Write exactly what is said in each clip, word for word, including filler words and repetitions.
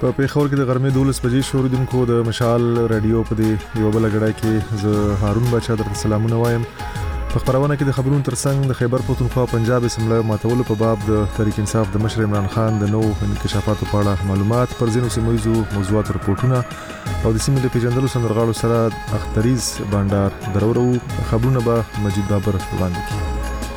په پیښور کې د غرمې دولس بجې شوریدونکو د مشال رادیو په دې یو بل غړای کې زه هارون بچا درته سلامونه وایم. په خبرونه کې د خبرونو ترڅنګ د خیبر پختونخوا پنجاب اسمبلی ماتولو په باب د تحریک انصاف د مشر عمران خان د نوو انکشافاتو په اړه معلومات، پر ځینو سیمه‌ییزو موضوعاتو رپورټونه او د سیمې د پیژندلو سندرغاړو سره اختریز بانډار درورو. خبرونه به مجید بابر وړاندې کړي.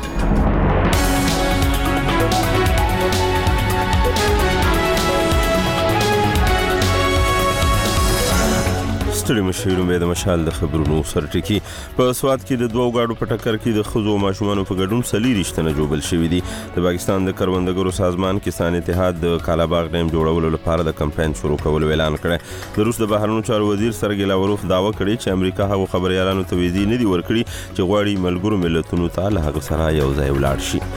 ستړي مشهور مې د مشال د خبرونو سرټکی. په سواد کې د دوو گاډو په ټکر کې د خزو ماشومانو په ګډون سلی رښتنه جوړل شوې دي. د پاکستان د کروندګرو سازمان کسان اتحاد د کالاباغ ډیم جوړولو لپاره د کمپاین شروع کول اعلان کړی. د روس د بهرنیو چارو وزیر سرګی لاوروف دعوه کړې چې امریکا هغه خبريالانو ته ویزې نه دي ورکړي چې غواړي ملګرو ملتونو ته له هغه سره یو ځای ولاړ شي.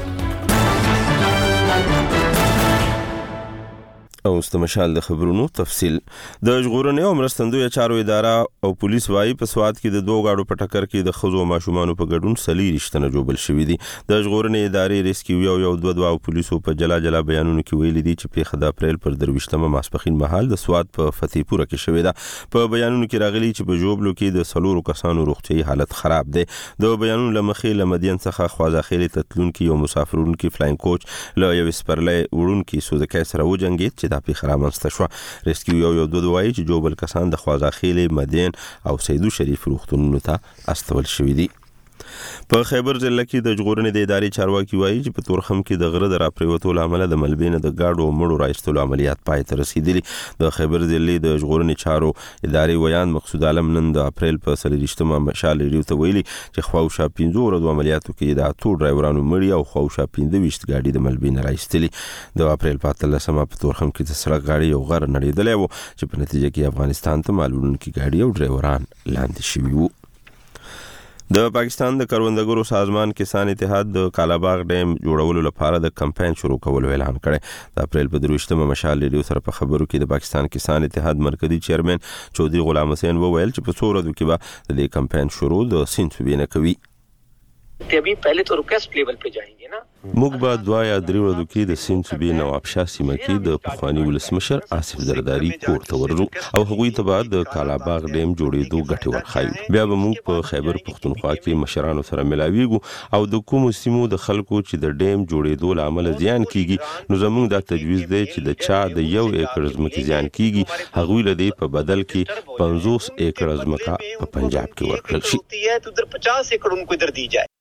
او استمشال د خبرونو تفصیل. د ژغورنې او مرستندوی چارو اداره او پولیس وايي په سواد کې د دوه گاډو په ټکر کې د خزو ماشومانو په ګډون سلی رښتنه جوړل شوې دي. د ژغورنې ادارې ریسکیو یو یو دوه دوه پولیسو په جلا جلا بیانونو کې ویلي دي چې په خد اپریل پر درويشتمه ماسپخین مهال د سواد په فتحپور کې شوې ده. په بیانونو کې راغلي چې په جوبلو کې د سلورو کسانو روغتيایي حالت خراب ده. د بیانونو لمخې لمدین څخه خوازاخیلې تتلون کې یو مسافرون کې فلاین کوچ له یو سپرلې وړون کې سوزکای سره وجنګید چې د پیښه رامنځته شو. ریسکیو یو یو دوه دوه چې جوبل کسان د خوازاخیلې، مدین او سیدو شریف روغتونونو ته استول شوې دي. په خیبر ضلع کې د ژغورنې د ادارې چارواکي وایي چې په تورخم کې د غره د راپریوتو لامل د ملبین د گاډو مړو راایستلو عملیات پای ته رسیدلي. د خیبر ضلع د ژغورنې چارو ادارې ویان مقصود عالم نن د اپریل په څلوېښتمه مشال ریډیو ته ویلي چې خواوشا پنځه ورځو عملیاتو کې د اتو ډرایورانو مړي او خواوشا پنځه ویشت گاډي د ملبین راایستلي. د اپریل په اتلسمه په تورخم کې د سړک گاډي یو غر نړیدلی و چې په نتیجه کې افغانستان ته معلومونکي گاډي او ډرایوران لاندې شوي وو. د پاکستان د کروندګرو سازمان کسان اتحاد د کالاباغ ډیم جوړولو لپاره د کمپاین شروع کولو اعلان کړی. د اپریل په درويشتمه مشال ریډیو سره په خبرو کې د پاکستان کسان اتحاد مرکزی چیرمن چودري غلام حسین وویل چې په څو ورځو کې به د کمپاین شروع د سین صوبې نه کوي. ابھی پہلے تو ریکویسٹ لیول پہ جائیں گے نا. موږ به دوا یا درې ورځو کې د سین صوبې نوابشاه سیمه کې د پخوانی ولسمشر آصف زرداری کور ته ورځو او هغوی ته بعد د کالاباغ ډیم جوړېدو ګټه ورخایو. بیا به موږ په خیبر پختونخوا کې مشرانو سره ملاویږو او د کوم سیمو د خلکو چې د ډیم جوړېدو لامل زیان کیږي نو زموږ د تجویز دی چې د چا د یو ایکړ ځمکې زیان کیږي هغوی له دې په بدل کې پنځوس ایکړ ځمکه په پنجاب کې ورکړل شي. ادھر پچاس ایکڑ ان کو ادھر دی جائے.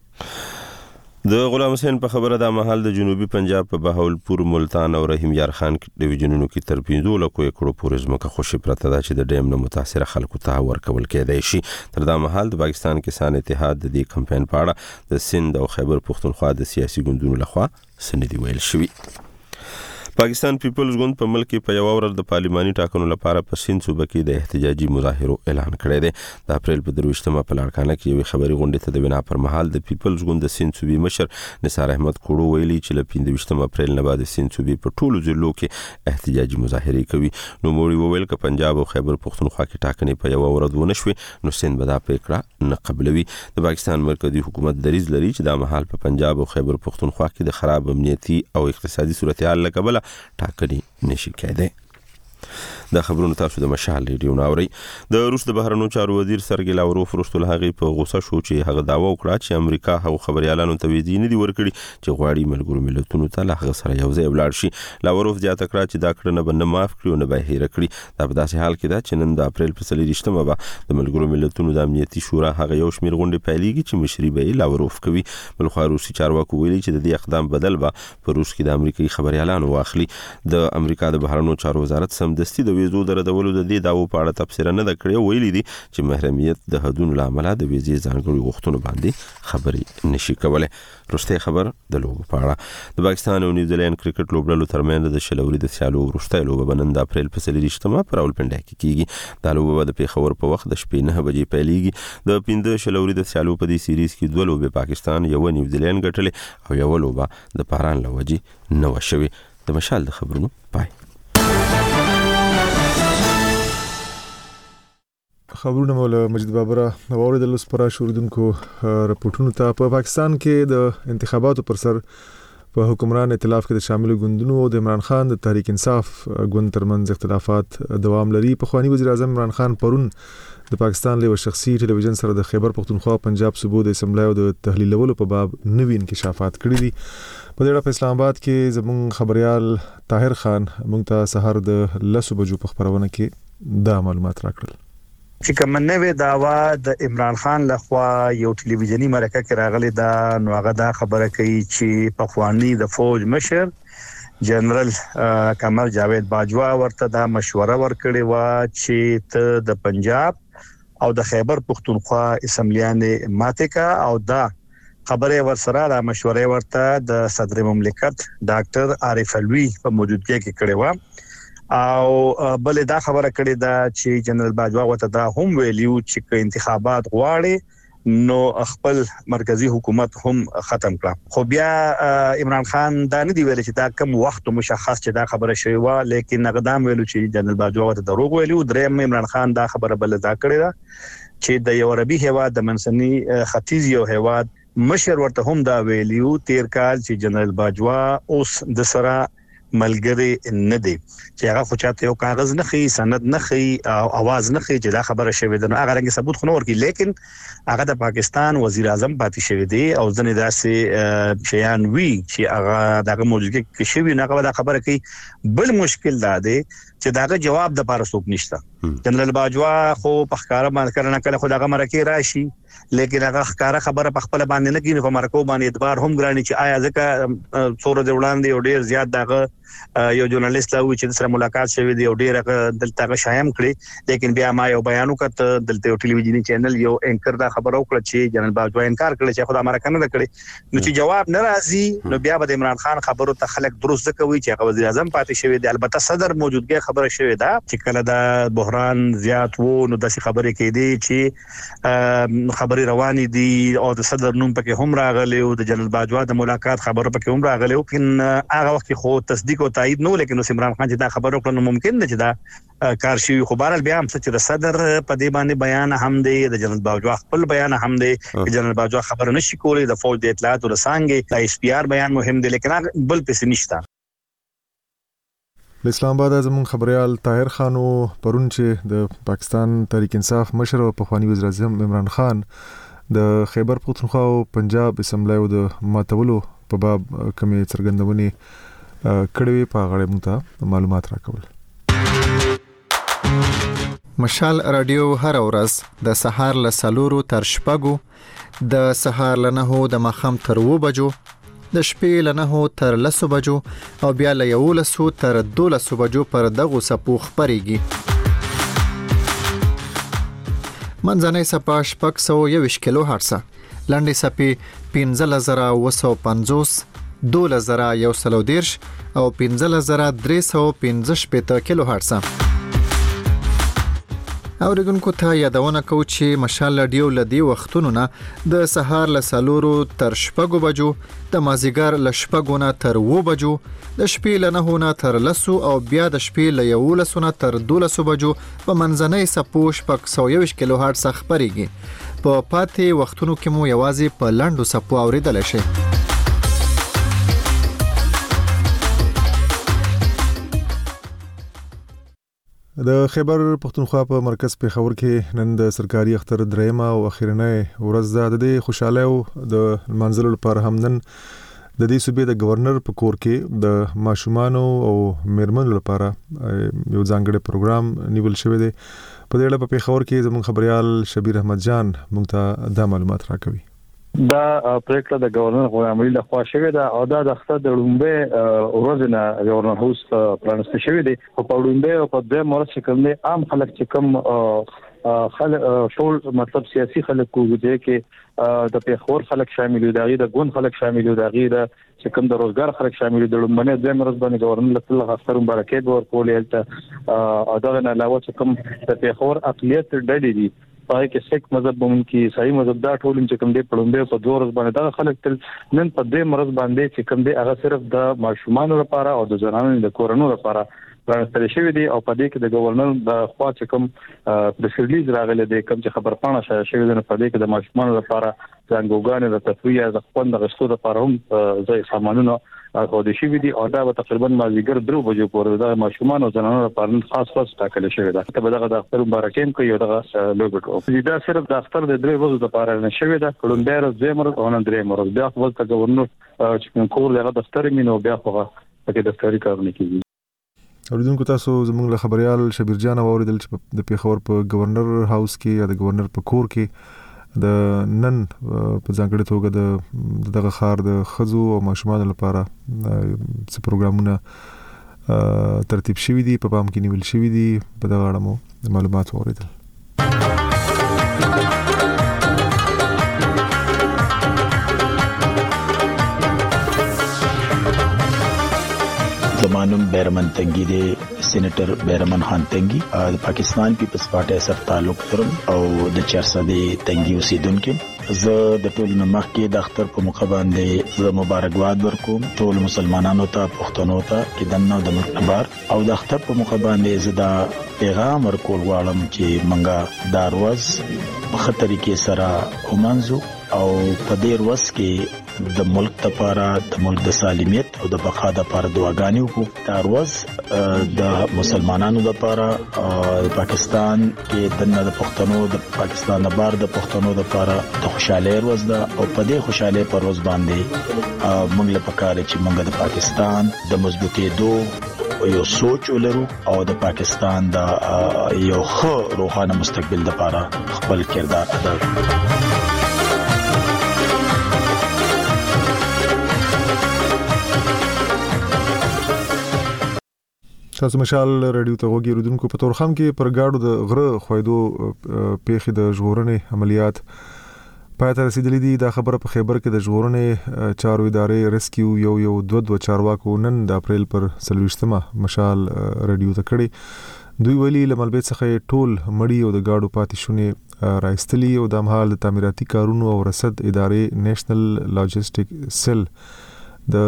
د غلام حسین په خبره د محل د جنوبي پنجاب په بهاولپور، ملتان او رحیم یار خان ډیویژنونو کې تر پنځه لکو ایکړو پورې ځمکه خوشي پرته ده چې د ډیم نه متاثر خلکو ته ورکول کېدای شي. تر دا مهال د پاکستان کسان اتحاد د دې کمپاین په اړه د سند او خیبر پختونخوا د سیاسي ګوندونو لخوا سندې ویل شوی. پاکستان پیپلز ګوند په ملک کې په یو ورځ د پارلماني ټاکنو لپاره په سین صوبه کې د احتجاجي مظاهرو اعلان کړی دی. د اپریل په درويشتمه په لاړکانه کې یو خبري غونډه ته د بنا پر مهال د پیپلز ګوند د سین صوبې مشر نثار احمد کوړو ویلي چې له پنځه اپریل نه بعد سین صوبې په ټولو ضلعو کې احتجاجي مظاهره کوي. نو موږ وویل ک پنجاب او خیبر پختونخوا کې ټاکنې په یو ورځ ونه شوې نو سین به دا پریکړه نه قبلوي. د پاکستان مرکزی حکومت دریځ لري چې د مهال په پنجاب او خیبر پختونخوا کې د خراب امنیتي او اقتصادي صورتحال لکبله ټاکنې نشي کېدای. دا خبرونه تاسو د مشال ریډیو ناوري. د روس د بهرنیو چارو وزیر سرګی لاوروف وروسته له هغې په غوسه شو چې هغه دعوه وکړه چې امریکا هغه خبريالانو ته ویزې نه دي ورکړي چې غواړي ملګرو ملتونو ته له هغه سره یو ځای ولاړ شي. لاوروف زیاته کړه چې دا کړنه به نه معاف کړي او نه به هېره کړي. دا په داسې حال کې ده چې نن د اپریل په څلوېښتمه به د ملګرو ملتونو د امنیتي شورا هغه یو شمېر غونډې پیلېږي چې مشري به یې لاوروف کوي. بلخوا روسي چارواکو ویلي چې د دې اقدام بدل به په روس کې د امریکایي خبريالانو واخلي. د امریکا د بهرنیو چارو وزارت سمدستي د ویزو د ردولو د دې داو په اړه تفسیر نه کړی. ویلي دي چې محرمیت د حدودو لامل د ویزې ځانګړي غوښتنو باندې خبرې نشي کولای. وروستي خبر د لوبو په اړه. د پاکستان او نیوزیلند کرکټ لوبډلو ترمنځ د شلوري د سیالو وروستۍ لوبه به نن د اپریل په څلوېښتمه په راولپنډي کې کیږي. دا لوبه د پیښور په وخت د شپې نه بجې پیلېږي. د پنځه شلوري د سیالو په دې سیریز کې دوه لوبې پاکستان یو نیوزیلند ګټلې او یو لوبه د باران لوجې نه وشوي. د مشال د خبرونو پای. خبرونه مولا مجید بابرا اوریدل لس پر شوریدونکو رپورټونو ته. په پاکستان کې د انتخاباتو پر سر په حکمران ائتلاف کې د شامل ګوندونو او د عمران خان د تحریک انصاف ګوند ترمنځ اختلافات دوام لري. په خواني وزیر اعظم عمران خان پرون د پاکستان له شخصي ټلویزیون سره د خیبر پختونخوا پنجاب صوبو د اسمبلی او د تحلیلولو په باب نوي انکشافات کړي دي. په دې اړه په اسلام آباد کې زموږ خبريال طاهر خان موږ ته سحر د لسو بجو په خبرونه کې دا معلومات راکړل. چې کوم نوې داوا د عمران خان لخوا یو ټلویزیونی مرکه کې راغلی دا نو هغه دا خبره کوي چې په خواني د فوج مشر جنرال کمال جاوید باجوا ورته دا مشوره ورکړې و چې ته د پنجاب او د خیبر پختونخوا اسمبلیانې ماتکا او دا خبره ورسره دا مشوره ورته د صدر مملکت ډاکټر عارف علوی په موجودګۍ کې کړې و او بل دا خبره کړې ده چې جنرال باجوا وته دا هم ویلیو چې انتخابات غواړي نو خپل مرکزی حکومت هم ختم کړه. خو بیا عمران خان دا نه دی ویل چې دا کم وخت مشخص چې دا خبره شوی و، لیکن نقدام ویلو چې جنرال باجوا وته دروغ ویلیو. دریم عمران خان دا خبره بل دا کړې ده چې د یو عربي هیواد د منځني ختیځ یو هیواد مشر ورته هم دا ویلیو تیر کال چې جنرال باجوا اوس د سره ملګری نه دی چې هغه خو چاته یو کاغذ نه خي سند نه خي او आवाज نه خي چې دا خبره شوی ده. نو هغه رنګ ثبوت خو نه ورکی، لیکن هغه د پاکستان وزیر اعظم پاتې شوی دی او ځنې داسې شیان وی چې هغه دغه موجودګي کې شوی نه هغه دا خبره کوي. بل مشکل دا دی چې داغه جواب د پاره څوک نشته. جنرال باجوا خو په ښکارا باندې کړنه کله خو دغه مرکه راشي، لیکن هغه ښکارا خبره په خپل باندې نه کینې، په مرکو باندې اعتبار هم ګرانی چې آیا ځکه څوره دی وړاندې او ډیر زیات دغه یو ژورنالیست لاوي چې سره ملاقات شوی دی او ډیر دلته شایم کړی، لیکن بیا ما یو بیان وکړ دلته یو ټلویزیونی چینل یو انکر دا خبر وکړه چې جنرال باجوا انکار کړی چې خدای مرکه نه کړی. نو چې جواب نه راځي نو بیا به عمران خان خبرو ته خلک درست کوي چې هغه وزیر اعظم پاتې شوی دی. البته صدر موجودګي خبره شوی دا چې کله دا بحران زیات وو نو داسې خبرې کېدې چې خبرې روانې دي او د صدر نوم پکې هم راغلی او د جنرال باجوا د ملاقات خبره پکې هم راغلی، لیکن هغه وخت خو تصدیق او تایید نو، لیکن اوس عمران خان چې دا خبره وکړه نو ممکن ده چې دا کار شي. خو بهرحال بیا هم چې د صدر په دې باندې بیان هم دی، د جنرال باجوا خپل بیان هم دی چې جنرال باجوا خبره نشي کولی، د فوج د اطلاعات او څنګه د اس پی آر بیان مهم دی، لیکن بل څه نشته. د اسلام آباد زمون خبريال طاهر خانو پرون چې د پاکستان تحریک انصاف مشر او پخوانی وزیر اعظم عمران خان د خیبر پختونخوا او پنجاب اسمبلی او د ماتولو په باب کومې څرګندونې کړې په غړې مونته معلومات راکول. مشال رادیو هر ورځ د سهار له سلورو تر شپږو، د سهار له نهو د ماښام تر اوو بجو، د شپې له نهو تر لسو بجو او بیا له یولسو تر دولسو بجو پر دغو څپو خپرېږي. منځنۍ څپه شپږ سوه یوویشت کیلو هرڅه، لنډې څپې پنځلس زره اووه سوه پنځوس، دولس زره یو سل او دېرش او پنځلس زره درې سوه پنځه شپېته کیلو هرڅه. اوریدونکو ته یادونه کوو چې مشال رادیو له دې وختونو نه د سهار له څلورو تر شپږو بجو، د مازدیګر له شپږو نه تر اووه بجو، د شپې له نهو نه تر لسو او بیا د شپې له یولسو نه تر دولسو بجو په منځنۍ څپو شپږ سوه یوویشت کیلو هرڅه خپرېږي. په پاتې وختونو کې مو یوازې په لنډو څپو اوریدلی شئ. د خیبر پختونخوا په مرکز پیښور کې نن د سرکاري اختر درېمه او اخیرنۍ ورځ ده. د دې خوشاله او د منځلو لپاره هم نن د دې صوبې د گورنر په کور کې د ماشومانو او میرمنو لپاره یو ځانګړی پروګرام نیول شوی دی. په دې اړه په پیښور کې زموږ خبريال شبیر احمد جان موږ ته دا معلومات راکوي. دا پریکړه د گورنر غلام علي لخوا شوې ده او دا د اختر د لومبه ورځ نه گورنر هاوس پرانسته شوې ده. په لومبه او په دې مرسته چې کوم عام خلک چې کوم خلک ټول مطلب سیاسي خلک کوجه کې د پیښور خلک شامل دي، د ګوند خلک شامل دي، د چې کوم د روزګار خلک شامل دي. لومبنه د مرز باندې گورنر له اختر مبارکي ورکول هلته او دا نه علاوه چې کوم د پیښور اقلیت ډډې دي پای کې سیک مذهب باندې کې صحیح مذهب دا ټول چې کوم دی پړومبه په دوه ورځ باندې دا خلک تل نن په دې مرز باندې چې کوم دی هغه صرف د ماشومان لپاره او د ځوانانو د کورونو لپاره راستل شوی دی. او په دې کې د گورنر د خوا چې کوم د سیریز راغله د کوم چې خبر پاڼه شوی شوی د په دې کې د ماشومان لپاره څنګهګانې د تفریح د خوند غشتو لپاره هم ځای سامانونه خو د شي وی دي او دا تقریبا مازیګر درو بجو پورې د ماشومان او زنانو لپاره خاص خاص ټاکل شوی ده ته دغه د اختر مبارکیم کوي او دغه لوګټو دا صرف د اختر د درې ورځې لپاره نه شوی ده کلون ډیر زمر او نن درې مرز بیا خپل ته گورنر چې کور دغه دفتر مينو بیا خو پکې دفتري کارونه کوي. اوریدونکو تاسو زموږ له خبريال شبیر جان اوریدل چې د پیښور په گورنر هاوس کې یا د گورنر په کور کې د نن په ځانګړي توګه د دغه خار د خزو او ماشومان لپاره څه پروګرامونه ترتیب شوي دي په پام کې نیول شوي دي په دغه اړه مو معلومات اوریدل. زمانم بیرمن تنگی دی سینیټر بیرمن خان تنگی د پاکستان پیپلز پارټي سره تعلق لرم او د چرسدي تنگی اوسیدونکو زه د ټول نمخ کې د اختر په موقع باندې زه مبارکباد ورکوم ټول مسلمانانو ته پښتنو ته چې دنه د ملک بار او د اختر په موقع باندې زه دا پیغام ورکول غواړم چې منګه دا ورځ په خطرې کې سره ومنځو او په دې ورځ کې د ملک لپاره د ملک د سالمیت او د بقا لپاره دعاګانې وکړو. دا ورځ د مسلمانانو لپاره د پاکستان کې د نه پښتنو د پاکستان بار د پښتنو لپاره د خوشاله ورځ ده او په دې خوشاله پر ورځ باندې موږ له پکاره چې موږ د پاکستان د مضبوطې دوه یو سوچ ولرو او د پاکستان د یو ښه روحانه مستقبل لپاره خپل کردار ادا کړو. تاسو مشال رادیو ته وګورئ ردوونکو په تورخم کې پر گاډو د غره خویدو پیښې د ژغورنې عملیات پای ته رسیدلې دي. دا خبره په خیبر کې د ژغورنې چارو ادارې ریسکیو یو یو دوه دوه چارواکو نن د اپریل پر څلوېښتمه مشال رادیو ته کړي. دوی ویلي له ملبې څخه ټول مړی او د گاډو پاتې شونې راایستلي او د مهال د تعمیراتي کارونو او رصد ادارې نېشنل لاجستیک سیل د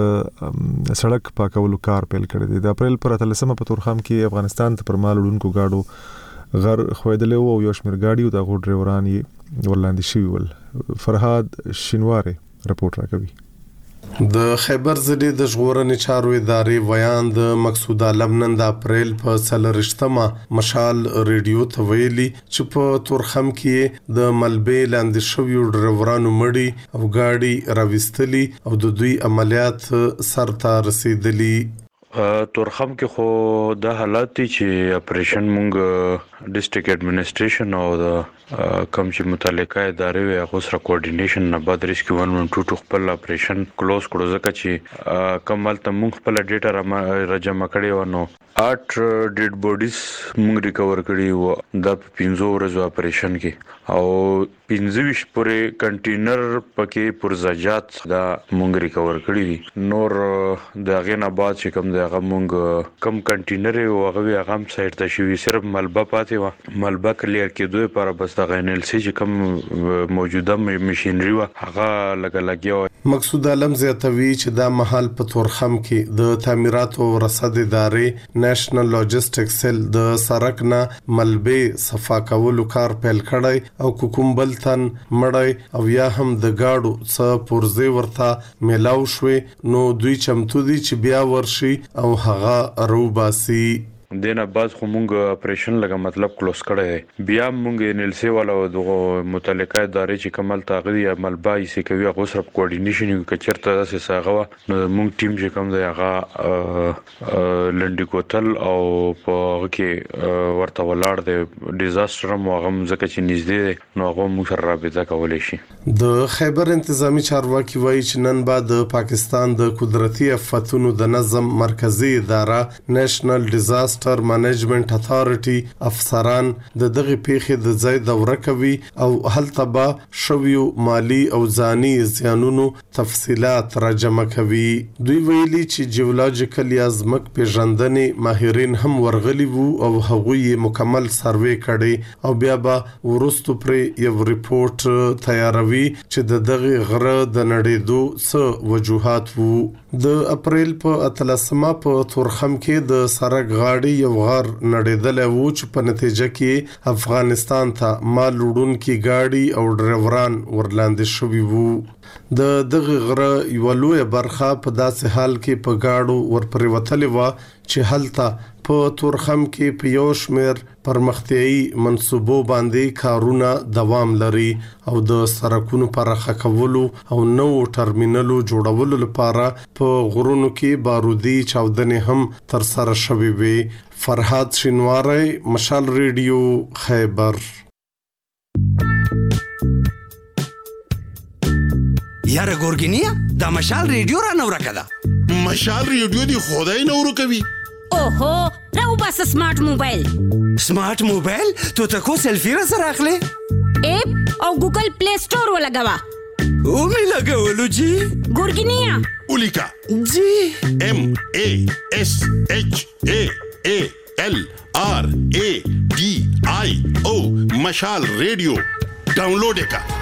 سړک پاکولو کار پیل کړی دی. د اپریل پر اتلسمه په تورخم کې افغانستان ته پر مال وړونکو گاډو غر خویدل او یو شمیر گاډي او د غوډ ډرایوران یې ورلاندې شوي ول. فرهاد شینواره رپورټ راکوي. د خیبر ضلع د ژغورنې چارو ادارې ویان د مقصود عالم نن د اپریل په څلورشتمه مشال ریډیو ته ویلي چې په تورخم کې د ملبې لاندې شویو ډرایورانو مړي او گاډي راوستلي او د دوی عملیات سرته رسیدلي. تورخم کې خو د حالات چې اپریشن مونږ ډیسټریکټ ایڈمنسټریشن او د کم چې متعلقه ادارې وي هغه سره کوارډینیشن نه بعد ریسکیو ون ون ټو خپل اپریشن کلوز کړو ځکه چې کمال ته مونږ خپل ډیټا را جمع کړی و نو اټ ډیډ بوډیز مونږ ریکور کړی و د پنځو ورځو اپریشن کې او پنځه ویشت پورې کنټینر پکې پرزاجات دا مونږ ریکور کړی دي. نور د غینه بعد چې کوم دغه مونږ کم کنټینر او هغه هغه سایت ته شوی صرف ملبه پاتې و ملبه کلیر کېدو لپاره بس د غین ال سی چې کوم موجوده ماشينري و هغه لګ لګیو. مقصود عالم زیاتوي چې دا محل په تورخم کې د تعمیرات او رصد ادارې نېشنل لاجستیک سیل د سرک نه ملبه صفا کولو کار پیل کړی او کوم بل تن مړی او یا هم د گاډو څخه پرځي ورته میلاو شوي نو دوی چمتو دي چې بیا ورشي او هغه روباسي. دینه باز خو مونږ اپریشن لګه مطلب کلوز کړی بیا مونږ ان ال سی والا دغه متعلقه ادارې چې کمل تاغدي عمل بای سی کوي هغه سره کوارډینیشن یو کچرته داسې ساغه نو مونږ ټیم چې کوم دی هغه لنډی کوتل او په کې ورته ولاړ دی ډیزاستر مو هغه ځکه چې نږدې نو هغه مونږ سره رابطه کولای شي. د خیبر انتظامی چارواکي وایي چې نن بعد د پاکستان د قدرتي آفاتونو د نظم مرکزی اداره نېشنل ډیزاستر منیجمنت اتھارټي افسران د دغه پیښې د ځای دوره کوي او هلته به شویو مالی او ځاني زیانونو تفصيلات را جمع کوي. دوی ویلي چې جیولوژیکل یا ځمک پیژندنې ماهرین هم ورغلي وو او هغوی مکمل سروې کړي او بیا به ورستو پر یو ریپورت تیاروي چې د دغه غره د نړیدو څه وجوهات وو. د اپریل په اتلسمه په تورخم کې د سرک غاړي واقعي یو غار نړیدل و چې په نتیجه کې افغانستان ته مال وړونکي گاډي او ډرایوران ورلاندې شوي وو. د دغه غره یو لوی برخه په داسې حال کې په گاډو ورپرې وتلې و چې هلته په تورخم کې په یو شمېر پرمختیایي منصوبو باندې کارونه دوام لري او د سړکونو پراخه کولو او نوو ټرمینلو جوړولو لپاره په غرونو کې بارودي چاودنې هم تر سره شوې وي. فرهاد شینواری، مشال ریډیو، خیبر. یاره ګورګینیا دا مشال ریډیو را نو راکړه. مشال ریډیو دی خدای نو ورکوي. اوهو راو بس سمارټ موبایل. سمارټ موبایل ته تا کو سیلفی را سره اخلي؟ اپ او ګوګل پلی سٹور ولګوا. او می لګولو جی. ګورګینیا اولیکا جی ام ا اس اچ ا ا ال آر ا ډي آی او مشال ریډیو ډاونلوډ وکړه.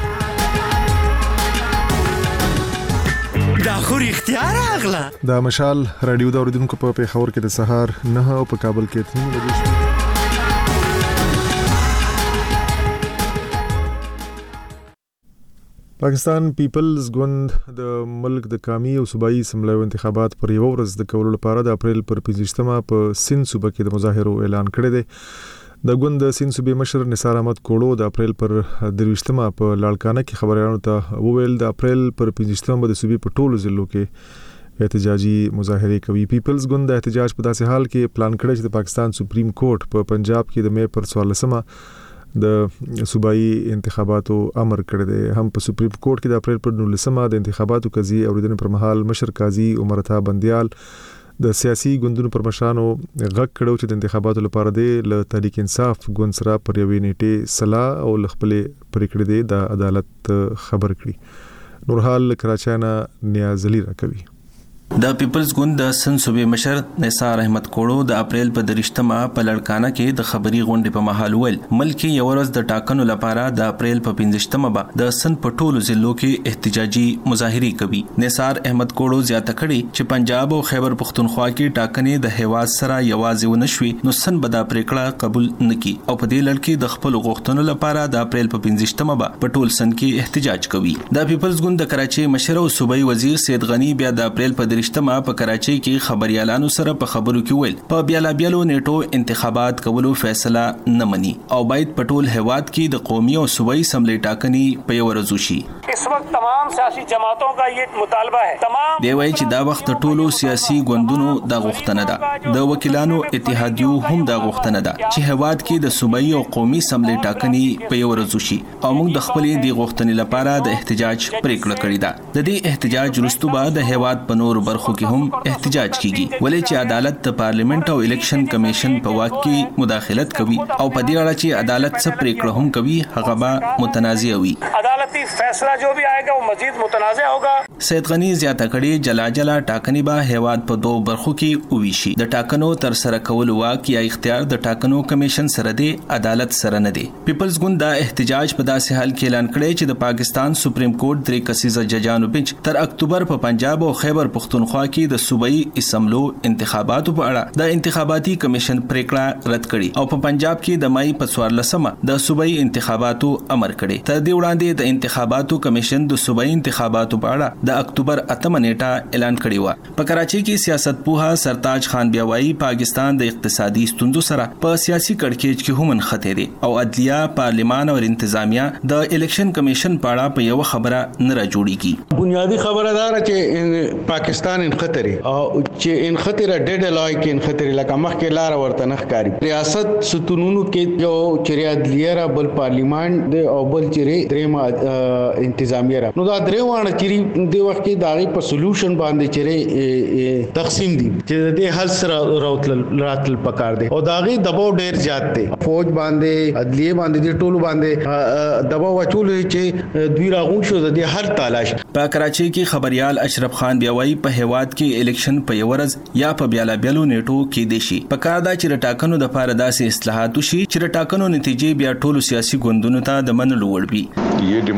دا خو رښتیا راغله. دا مشال رادیو د اوریدونکو په پیښور کې د سهار نه او په کابل کې اته بجې شو. پاکستان پیپلز ګوند د ملک د قومي او صوبایي اسمبلیو انتخابات پر یو ورځ د کولو لپاره د اپریل پر پنځه په سند صوبه کې د مظاهرو اعلان کړی دی. د ګوند د سند صوبې مشر نثار احمد کوړو د اپریل پر درویشتمه په لاړکانه کې خبريالانو ته وویل د اپریل پر پنځه د صوبې په ټولو ضلعو کې احتجاجي مظاهره کوي. پیپلز ګوند د احتجاج په داسې حال کې پلان کړی چې د پاکستان سپریم کورټ په پنجاب کې د مې پر څوارلسمه د صوبایي انتخاباتو امر کړی دی. هم په سپریم کورټ کې د اپریل پر نولسمه د انتخاباتو قضیې اوریدنې پر مهال مشر قاضي عمر عطا بندیال د سیاسي ګوندونو پر مشرانو غږ کړو چې د انتخاباتو لپاره د تحریک انصاف ګوند سره پر یوې نیټه صلاح او خپلې پریکړې دی د عدالت خبر کړي. نورحال کراچانه نیاز علی راکوي. د پیپلز ګوند د سند صوبې مشر نثار احمد کوړو د اپریل په دریشتمه په لړکانه کې د خبري غونډې په محل ول ملک یو ورځ د ټاکنو لپاره د اپریل په پنځشتمه به د سند په ټولو ضلعو کې احتجاجي مظاهره کوي. نثار احمد کوړو زیاته کړي چې پنجاب او خیبر پختونخوا کې ټاکنې د هیواد سره یوازې ونشوي نو سند به د پریکړه قبول نکي او په دې لړ کې د خپل غوښتنو لپاره د اپریل په پنځشتمه به په ټول سند کې احتجاج کوي. د پیپلز ګوند د کراچي مشر او صوبایي وزیر سید غنی بیا د اپریل په اجتماع په کراچۍ کې خبريالانو سره په خبرو کې ویل په بیالا بیلو نیټو انتخابات کولو فیصله نه مني او باید په ټول هیواد کې د قومي او صوبایي اسمبلی ټاکنې په یو ورځ وشي. اس وخت تمام سیاسي جماعتوں کا یہ مطالبہ ہے. تمام دی وایي چې دا وخت ټولو سیاسي ګوندونو د غوښتنه ده د وکیلانو اتحادیو هم د غوښتنه ده چې هیواد کې د صوبایي او قومي اسمبلی ټاکنې په یو ورځ وشي او موږ د خپلې د غوښتنې لپاره د احتجاج پریکړه کړې ده. د دې احتجاج وروسته به د هیواد په نور برخو کې هم احتجاج کیږي ولې چې عدالت د پارلیمنت او الیکشن کمیشن په واک کې مداخلت کوي او په دې اړه چې عدالت څه پریکړه هم کوي هغه به متنازع وي. عدالتی فیصله جو بھی آئے گا وہ مزید متنازع ہوگا. سید غنی زیاته کړي جلا جلا ټاکنې به هیواد په دوه برخو کې وویشي. د ټاکنو تر سره کول واک یا اختیار د ټاکنو کمیشن سره دی عدالت سره نه دی. پیپلز ګوند د احتجاج په داسې حال کې اعلان کړی چې د پاکستان سپریم کورټ درې کسیزه ججانو بنچ تر اکتوبر په پنجاب او خیبر پختونخوا کې د صوبایي اسمبلو انتخاباتو په اړه د انتخاباتي کمیشن پریکړه رد کړي او په پنجاب کې د مای په څوارلسمه د صوبایي انتخاباتو امر کړي. تر دې وړاندې د انتخاباتو کمیشن د صوبایي انتخاباتو په اړه د اکتوبر اتمه نیټه اعلان کړی و. په کراچۍ کې سیاست پوها سرتاج خان بیا وایي پاکستان د اقتصادي ستونزو سره په سیاسي کړکېچ کې هم نښتې دي او عدلیه پارلیمان او انتظامیه د الیکشن کمیشن په اړه په یو خبره نه را جوړیږي. بنیادی خبره دا چې پاکستان ان خطرې او چې ان خطر ډډ لای کې ان خطر لکه مخ کې لار ورته نخکاری ریاست ستونونو کې یو چې عدلیه را بل پارلیمان د او بل چې درېما انتظامیه را نو دا درېوانه چې د وخت کې داغي په سولوشن باندې چې تقسیم دي چې د حل سره راوتل راتل پکار دي او داغي دباو ډیر زیات دي فوج باندې عدلیه باندې د ټولو باندې دباو وچول چې دوی راغون شو د هر تلاش. په کراچۍ کې خبريال اشرف خان بیا وایي په هیواد کې الیکشن په یو ورځ یا په بیالا بیلو نیټو کې دي شي. په کار دا چې ټاکنو د لپاره داسې اصلاحات وشي چې ټاکنو نتیجې بیا ټولو سیاسي ګوندونو ته د منلو وړ وي. ये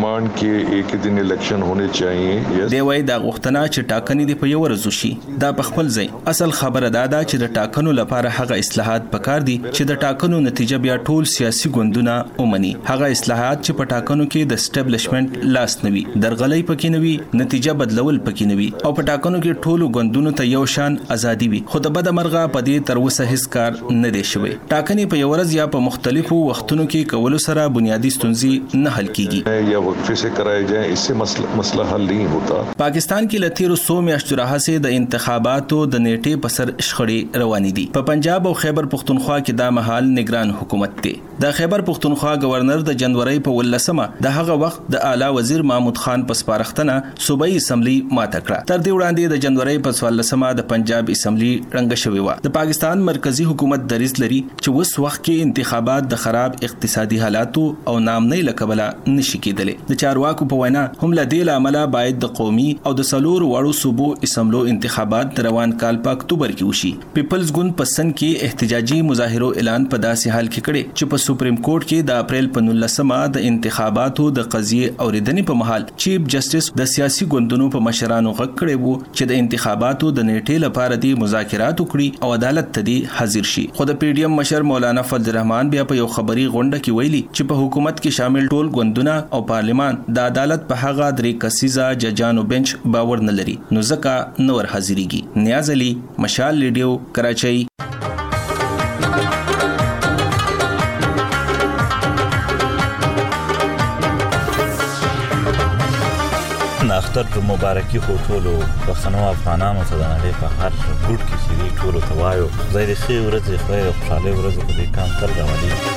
डिमांड कि एक दिन इलेक्शन होने चाहिए। دی وای دا غوښتنه چې ټاکنې دی په یو ورځ وشي دا په خپل ځای اصل خبره دا ده چې د ټاکنو لپاره هغه اصلاحات پکار دي چې د ټاکنو نتیجه بیا ټول سیاسي ګوندونه ومني. هغه اصلاحات چې په ټاکنو کې د اسټابلیشمنت لاس نوي درغلۍ پکې نوي نتیجه بدلول پکې نوي او په ټاکنو کې ټول ګوندونو ته یو شان ازادي وي. خو د بد مرغه په دې تر اوسه هیڅ کار نه دی شوی. ټاکنې په یو ورځ یا په مختلفو وختونو کې کولو سره بنیادی ستونزې نه حل کیږي یا وقفه سے کرائے جائیں اس سے مسئلہ حل نہیں ہوتا. پاکستان کې لتیرو سو میاشتو راهسه د انتخاباتو د نیټې په سر شخړې روانې دي. په پنجاب او خیبر پختونخوا کې دا مهال نگران حکومت دی. د خیبر پختونخوا گورنر د جنوري په ولسمه د هغه وخت د اعلی وزیر محمود خان په سپارښتنه صوبایي اسمبلی ماته کړه. تر دې وړاندې د جنوري په ولسمه د پنجاب اسمبلی رنګ شوی و. د پاکستان مرکزی حکومت دریځ لري چې وس وخت کې انتخابات د خراب اقتصادي حالاتو او نامنۍ لکبله نشي کېدلې. د چارواکو په وینا هم لدې لامل باید د قومي او د سلور وړو صوبو اسمبلو انتخابات د روان کال په اکتوبر کې وشي. پیپلز ګوند پسند کې احتجاجي مظاهرو اعلان په داسې حال کې کړي چې په سپریم کورټ کې د اپریل په نولسمه د انتخاباتو د قضیې اوریدنې په محل چیف جسټس د سیاسي ګوندونو په مشرانو غږ کړی وو چې د انتخاباتو د نیټې لپاره د مذاکرات وکړي او عدالت ته دی حاضر شي. خو د پی ډی ایم مشر مولانا فضل الرحمن بیا په یو خبري غونډه کې ویلي چې په حکومت کې شامل ټول ګوندونه او پارلیمان د عدالت په هغه درې کسیزه ججانو بنچ باور نه لري نو ځکه نور حاضرېږي. نیاز علي، مشال ریډیو، کراچۍ. اختر مبارکي خو ټولو پښتنو افغانانو ته د نړۍ په هر ګوټ کې چې دي ټولو ته وایو خدای دې ښې ورځې خدای دې خوشحالۍ ورځې په دې کام تل راولي.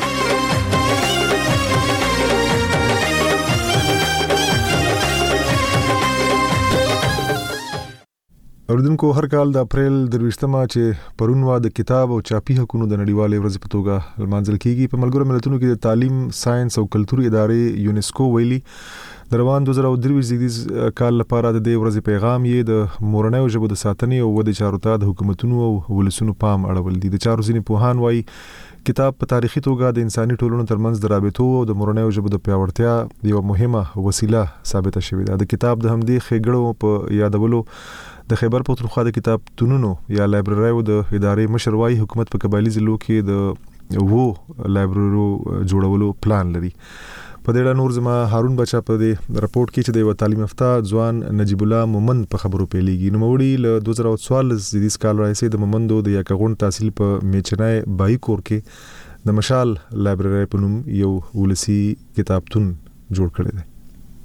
اوریدونکو هر کال د اپریل درویشتمه چې پرون وا د کتاب او چاپي حقوقو د نړیوالې ورځې په توګه لمانځل کیږي. په ملګرو ملتونو کې د تعلیم، ساينس او کلتور ادارې یونیسکو ویلي د روان دوه زره درویشت زیږدیز کال لپاره د دې ورځې پیغام یې د مورنیو ژبو د ساتنې او ودې چارو ته د حکومتونو او ولسونو پام اړول دي. د چارو ځینې پوهان وایي کتاب په تاریخي توګه د انساني ټولنو ترمنځ د رابطو او د مورنیو ژبو د پیاوړتیا یو مهمه وسیله ثابته شوې ده. د کتاب د همدې ښېګړو په یادولو د خیبر پختونخوا د کتابتونونو یا لایبرریو د ادارې مشر وایي حکومت په قبایلی ضلعو کې د وو لایبرریو جوړولو پلان لري. په دې اړه نور زما هارون بچا په دې راپورټ کې چې د یو تعلیم یافته ځوان نجیب الله مومند په خبرو پیلېږي. نو موړي له دوه زره څوارلس زیږدیز کال راځي د مومندو د یاکغون تحصیل په میچنای بای کور کې د مشال لایبرری په نوم یو ولسی کتابتون جوړ کړی دی.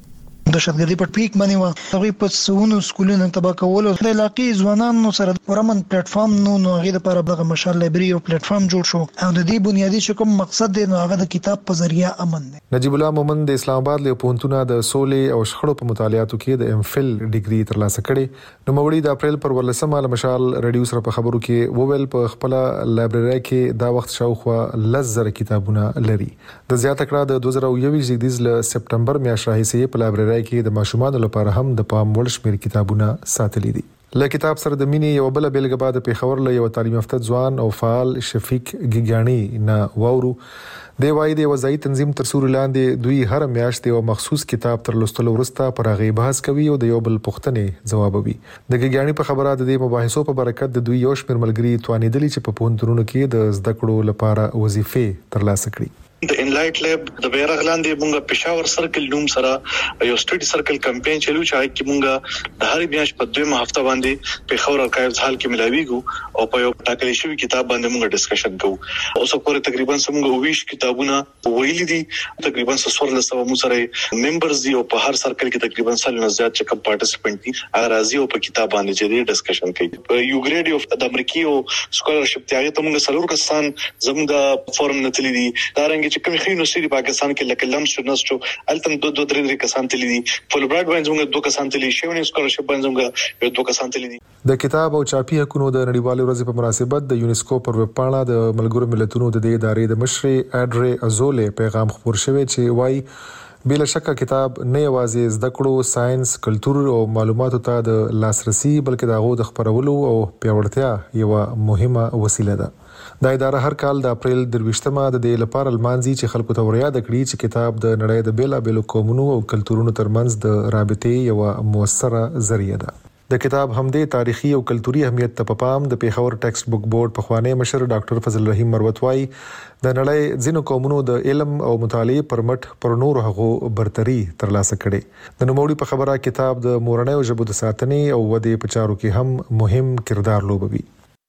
د شتګردي په پیک باندې و هغه په سونو سکولونو تبا کولو د علاقې ځوانانو سره ورمن پلیټ فارم نو نو هغه لپاره دغه مشال لایبرری او پلیټ فارم جوړ شو او د دې بنیادی شکم مقصد دی نو هغه د کتاب په ذریعہ امن دی. نجیب الله مومند د اسلام آباد له پونتونه د سولې او شخړو په مطالعاتو کې د ام فل ډیګري ترلاسه کړي. نو موړي د اپریل پر ولسمه له مشال ریډیو سره په خبرو کې وویل په خپل لایبرری کې دا وخت شاوخوا لزر کتابونه لري. د زیاته کړه د دوه زره یوویشت زیږدیز له سپټمبر میاشتې راهیسې په لایبرری کې د ماشومان لپاره هم د پام وړ شمېر کتابونه ساتلي دي. له کتاب سره د مینې یو بل بیلګه بعد پیښور له یو تعلیم یافته ځوان او فعال شفیق ګیګانی نه وورو دی وایي د وځای تنظیم تر سوري لاندې دوی هر میاشت یو مخصوص کتاب تر لوستلو وروسته پر هغه بحث کوي او د یو بل پوښتنې ځوابوي. د ګیګانی په خبره د دې مباحثو په برکت د دوی یو شمېر ملګري توانیدلی چې په پونترونو کې د زده کړو لپاره وظیفې ترلاسه کړي. د انلایټ لیب د بیرغ لاندې مونږه پېښور سرکل نوم سره یو سټډي سرکل کمپاین چلو چې کی مونږه د هر میاشت په دویمه هفته باندې پېښور ارکایوز هال کې ملاویږو او په یو ټاکلي شوی کتاب باندې مونږه ډسکشن کوو. اوس پورې تقریبا څنګه ویش کتابونه ویلي دي تقریبا څوارلس سوه مو سره ممبرز دي او په هر سرکل کې تقریبا سل نه زیات چې کوم پارټیسپینټ دي هغه راځي او په کتاب باندې چې ډسکشن کوي. یو ګریډ اف د امریکای او سکولرشپ ته ته مونږه سلور کسان زموږ فورم نتلی دي دا رنګ چې کوم خینو سری پاکستان کې لکه لمس شنس شو التم دو دو درې کسان تللی دي فول براد باندې موږ دوه کسان تللی شو سکولرشپ باندې موږ دوه کسان تللی دي. د کتاب او چاپي حقوقو د نړیوالې ورځې په مناسبت د یونیسکو پر ویب پاڼه د ملګرو ملتونو د دې ادارې د مشر اډري ازولې پیغام خبر شوی چې وایي بلا شک کتاب نه یوازې زده کړو ساينس کلتور او معلوماتو ته د لاسرسي بلکې دغه د خبرولو او پیاوړتیا یو مهمه وسیله ده. دا اداره هر کال د اپریل درویشتمه د دې لپاره لمانځي چې خلکو ته وریا د کړي چې کتاب د نړۍ د بیلابېلو قومونو او کلتورونو ترمنځ د رابطې یو موثره ذریعہ ده. د کتاب همدې تاریخي او کلتوري اهمیت ته په پام د پیښور ټیکسټ بک بورډ پخوانی مشر ډاکټر فضل رحیم مروت وايي د نړۍ ځینو قومونو د علم او مطالعې پر مټ پر نورو هغو برتري ترلاسه کړي. د نوموړي په خبره کتاب د مورنۍ ژبو د ساتنې او ودې په چارو کې هم مهم کردار لوبوي.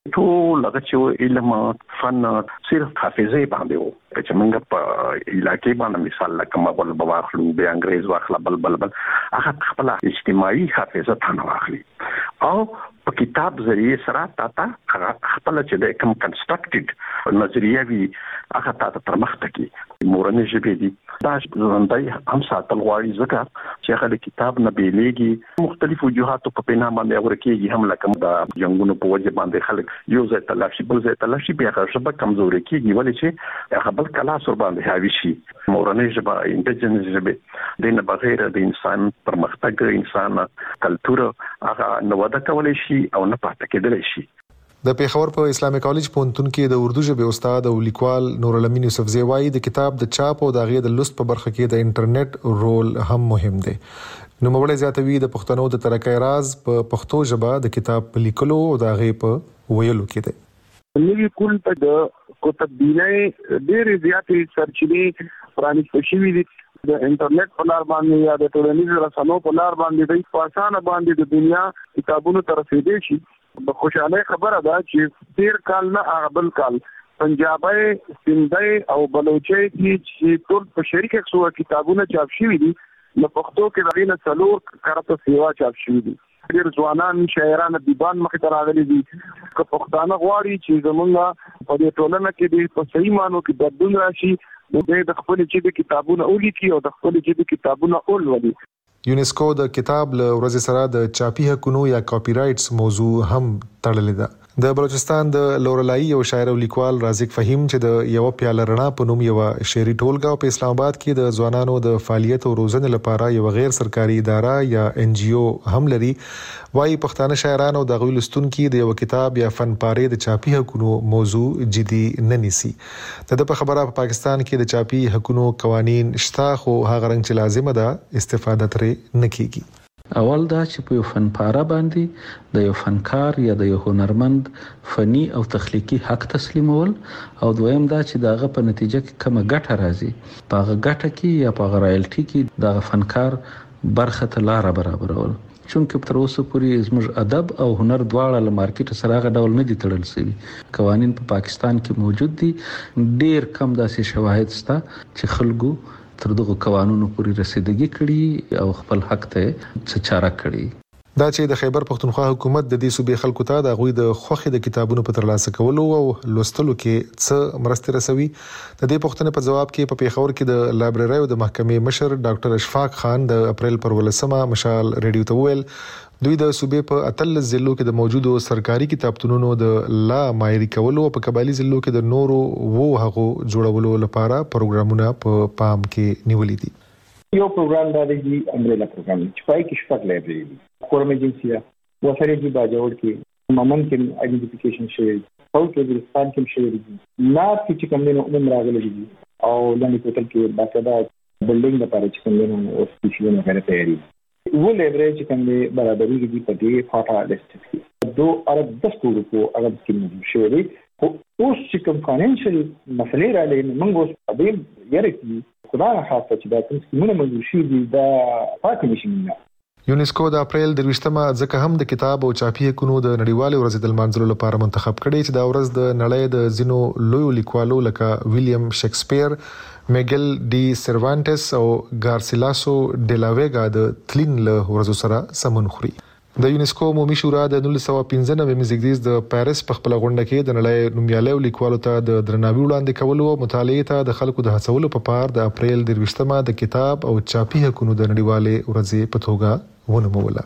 ټول هغه چې علم فن صرف حافظه باندې وو چې موږ په علاقې باندې مثال لکه مغول بواخلو به انګريز واخلا بل بل بل هغه خپل اجتماعي حافظه ثانه واخلي او په کتاب ذریعہ سره تاته خپل چې د کوم کنسټرکټډ نظریه وی هغه تاته پرمختګ کی مورنۍ ژبه دي دا ژوندۍ هم ساتل غواړي ځکه چې هغه د کتاب نه بیلېږي مختلفو وجوهاتو په بنا باندې ورکیږي هم لکه د جنگونو په وجه باندې خلک یو ځای تلاشي بل ځای تلاشي بیا هغه ژبه کمزوري کیږي ولې چې هغه بل کلا سر باندې حاوی شي. مورنۍ ژبه انډیجنس ژبه د نه بغیر د انسان پرمختګ انسان کلچر هغه نو وده کولای شي او نه پاتې کېدلی شي. د پیښور په اسلامي کالج پوهنتون کې د اردو ژبې استاد او لیکوال نور الامین یوسفزی وايي د کتاب د چاپ او د غي د لوست په برخه کې د انټرنیټ رول هم مهم دی. نو مولوی زیاتوی د پښتنو د ترقۍ راز په پښتو ژبه د کتاب په لیکلو او د غي په ویلو کې دی. نوی کول په د کتب بینای ډېر زیاتې سرچینې پرانیستل شوې دي د انټرنیټ په لار باندې یا د ټولنیزو رسنیو په لار باندې د پاسانه باندې د دنیا کتابونو تر رسیدې شي. د خوشاله خبره ده چې تیر کال نه اغبل کال پنجابي سندي او بلوچي چې ټول په شریک څو کتابونه چاپ شوي دي نو پښتو کې دغه څلور کارته سیوا چاپ شوي دي. ډېر ځوانان شاعران دیوان مخ ته راغلي دي که پښتانه غواړي چې زمونږ په دې ټولنه کې د په صحیح مانو کې بدلون راشي نو د خپل چې د کتابونو اولیکي او د خپل چې د کتابونو اولولي. یونیسکو د کتاب له ورځې سره د چاپی حقوقو یا کاپی رائټس موضوع هم تړلې ده. د بلوچستان د لورلای یو شاعر او لیکوال رازق فهیم چې د یو پیاله رڼا په نوم یو شعري ټولګه په اسلام آباد کې د ځوانانو د فعالیت او روزنې لپاره یو غیر سرکاري اداره یا ان جی او هم لري وايي پښتانه شاعرانو د غوی لستونکو د یو کتاب یا فن پاره د چاپی حقوقو موضوع جدي نه نیسي. د په خبره په پاکستان کې د چاپی حقوقو قوانين شته خو هغه رنګ چې لازمه ده استفاده ترې نه کیږي. اول دا چې په یو فن پاره باندې د یو فنکار یا د یو هنرمند فني او تخلیقي حق تسلیمول او دویم دا چې داغه په نتیجه کې کومه ګټه راځي په هغه ګټه کې یا په رایلټي کې دغه فنکار برخه ته لار برابرول. چونکه تر اوسه پورې زموږ ادب او هنر دواړه له مارکیټ سره هغه ډول نه دي تړل شوي. قوانین په پاکستان کې موجود دي ډیر کم داسې شواهد شته چې خلکو تر دغه قوانینو پورې رسیدګي کړي او خپل حق ته څه چاره کړي. دا چې د خیبر پښتونخوا حکومت د دې صوبې خلکو ته د غوي د خوخي د کتابونو په ترلاسه کولو او لوستلو کې څه مرسته رسوي د دې پوښتنې په جواب کې په پیښور کې د لایبرری او د محکمې مشر ډاکټر اشفاق خان د اپریل پر ولسمه مشال ریډیو ته ویل دوی د صوبې په اتل ضلعو کې د موجودو سرکاري کتابتونونو د لا مایری کولو او په قبایلی ضلعو کې د نورو وو هغو جوړولو لپاره پروګرامونه په پام کې نیولې دي. یو پروګرام دا دی امبریلا پروګرام چې پای کې شپږ لایبرری دي. کورم ایجنسی وسره دي باجوړ کې ممن کې ایډنټیفیکیشن شوی او کې د ستان کې شوی دي نه چې کوم نه عمر راغلي دي او لاندې کوتل کې باقاعده بلډینګ لپاره چې کوم نه او سپیشل نه غره تیاری वो लेवरेज कंदे बराबरी की पति फाटा लिस्ट की दो अरब दस करोड़ को अरब की शेयरी को उस चिकन फाइनेंशियल मसले राले मंगोस अबे यार की खुदा खासा چې دا کوم سیمونه موجود شي دا پاتې نشي. یونیسکو د اپریل د ویشتمه ځکه هم د کتاب او چاپی حقوقو د نړیوالې ورځې د لمانځلو لپاره منتخب کړي چې دا ورځ د نړۍ د زینو لوی لیکوالو لکه ویلیام شکسپیر، میګل ډي سروانټس او ګارسیلاسو ډیلاویګا د تلین له ورځو سره سمون خوري. د یونیسکو عمومي شورا د نولس سوه پنځه نوي مزګدیز د پاریس په خپل غونډه کې د نړۍ نومیالي لیکوالو ته د درناوي وړاندې کولو او مطالعې ته د خلکو د هڅولو په پار د اپریل د ویشتمه د کتاب او چاپی حقوقو د نړیوالې ورځې په توګه ونوموله.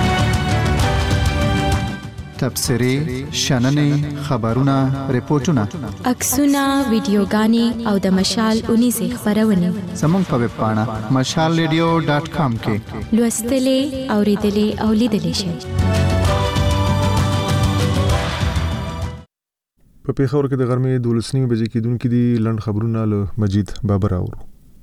تبصرې، شننې، خبرونه، ریپورتونه، عکسونه، ویډیوګانې او د مشال اونیزې خبرونه زموږ په ویب پاڼه مشال ریډیو ډاټ کام کې لوستلې، اوریدلې او لیدلې شئ. په پیښور کې د غرمې دولس نیمې بجې کېدونکې دي. لنډ خبرونه له مجید بابر اورو.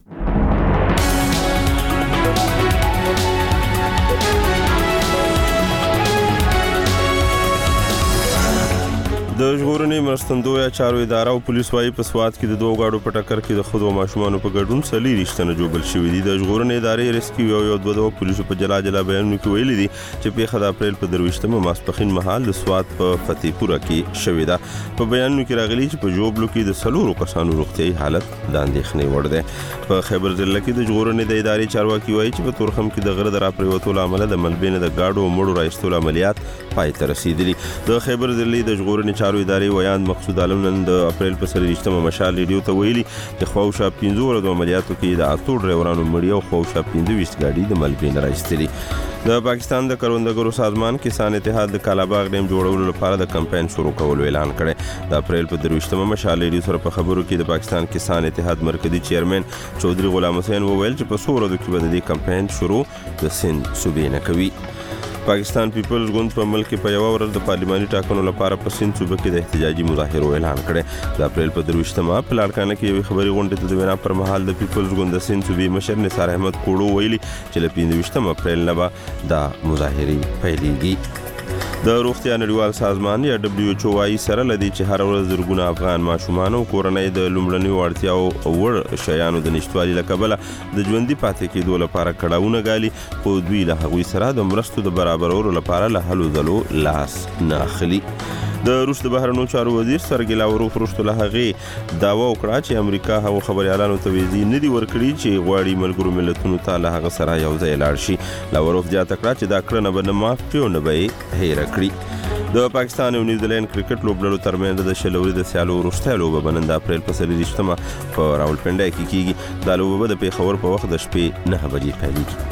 د ژغورنې مرستندویه چارو اداره او پولیس وايي په سوات کې د دوه غاړو په ټکر کې د خود او ماشومان په ګډون سلي رښتنه جوړل شوې دي. د ژغورنې ادارې ریسکیو یو دوه دوه پولیسو په جلا جلا بیانونو کې ویلي دي چې پیښه د اپریل په درويشتمه ماسپخین مهال د سوات په فتحپوره کې شوې ده. په بیانونو کې راغلي چې په جوبلو کې د سلورو کسانو روغتيایي حالت د اندېښنې وړ ده. په خیبر ضلع کې د ژغورنې د ادارې چارواکي وايي چې په تورخم کې د غره د راپریوتو لامل د ملبینه د گاډو مړو راایستلو عملیات پای ته رسیدلي. د خیبر ضلع د ژغورنې چارو ادارې ویان مقصود عالم نن د اپریل په سلویشتمه مشال ریډیو ته ویلي چې خواوشا پنځه ورځو عملیاتو کې د اتو ډرایورانو مړی او خواوشا پنځه ویشت ګاډي د ملبین راایستلي. د پاکستان د کروندګرو سازمان کسان اتحاد د کالاباغ ډیم جوړولو لپاره د کمپاین شروع کولو اعلان کړی. د اپریل په درويشتمه مشال ریډیو سره په خبرو کې د پاکستان کسان اتحاد مرکزی چیرمن چودري غلام حسین وویل چې په څو ورځو کې به د دې کمپاین شروع د سند صوبې نه کوي. پاکستان پیپلز ګوند په ملک په یو ورځ د پارلماني ټاکنو لپاره په سند صوبه کې د احتجاجي مظاهرو اعلان کړی. د اپریل په درويشتمه په لاړکانه کې یو خبري غونډه ته د وینا پر مهال د پیپلز ګوند د سند صوبې مشر نثار احمد کوړو ویلي چې له پنځه اپریل نه به دا مظاهرې پیلېږي. د روغتیا نړیوال سازمان یا دبليو ایچ او وايي سره لدی چې هر ورځ زرګونه افغان ماشومان او کورنۍ د لومړنیو اړتیاو وړ شیانو د نشټوالي لکبله د ژوندۍ پاتې کېدو لپاره کړهونه غالي، خو دوی له هغوی سره د مرستو د برابرولو لپاره له هلو ځلو لاس نه اخلي. د روس د بهرنیو چارو وزیر سرګی لاوروف وروسته له هغې دعوا وکړه چې امریکا هغو خبريالانو ته ویزې نه دي ورکړي چې غواړي ملګرو ملتونو ته له هغه سره یو ځای لاړ شي. لاوروف زیاته کړه چې دا کړنه به نه معاف کړي او نه به یې هېره کړي. د پاکستان او نیوزیلند کرکټ لوبډلو ترمنځ د شلوري د سیالو وروستۍ لوبه به نن د اپریل په څلوېښتمه په راولپنډۍ کې کیږي. دا لوبه به د پېښور په وخت د شپې نهه بجې پیلېږي.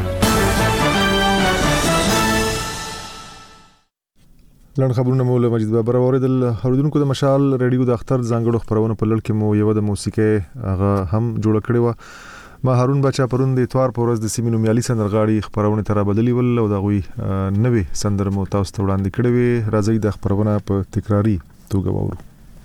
لنډ خبرونه مو له مجید بابر اوریدل. اوریدونکو د مشال ریډیو د اختر ځانګړو خبرونه په لړ کې مو یو د موسیقي هغه هم جوړ کړی و. ما هارون بچا پرون د اتوار په ورځ د سیمې نومیالي سندرغاړي خبرونه تر بدلی ول او د غوي نوې سندر مو تاسو ته وړاندې کړې وي. راځي د خبرونه په تکراری توګه وورو.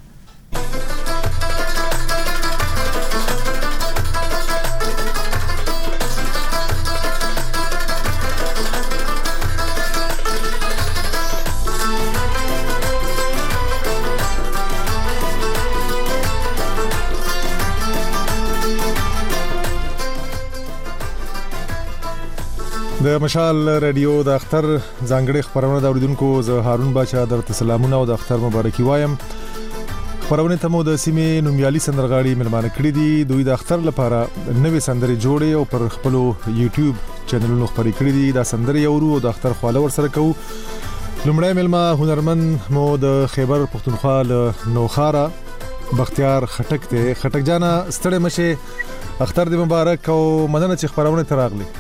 د مشال ریډیو د اختر ځانګړي خبرونه د اوریدونکو زه هارون بچا درته سلامونه او د اختر مبارکي وایم. خبرونه ته مو د سیمې نومیالي سندرغاړي ملمانه کړی دي. دوی د اختر لپاره نوې سندرې جوړې او پر خپل یوټیوب چینلونو خبرې کړې دي. دا سندرې اورو او د اختر خواله ور سره کوو. لومړی ملما هنرمند مو د خیبر پختونخوا له نوخاره بختیار خټک ته. خټک جانا ستړی مشه، اختر دې مبارک او مننه چې خبرونه تراغلي.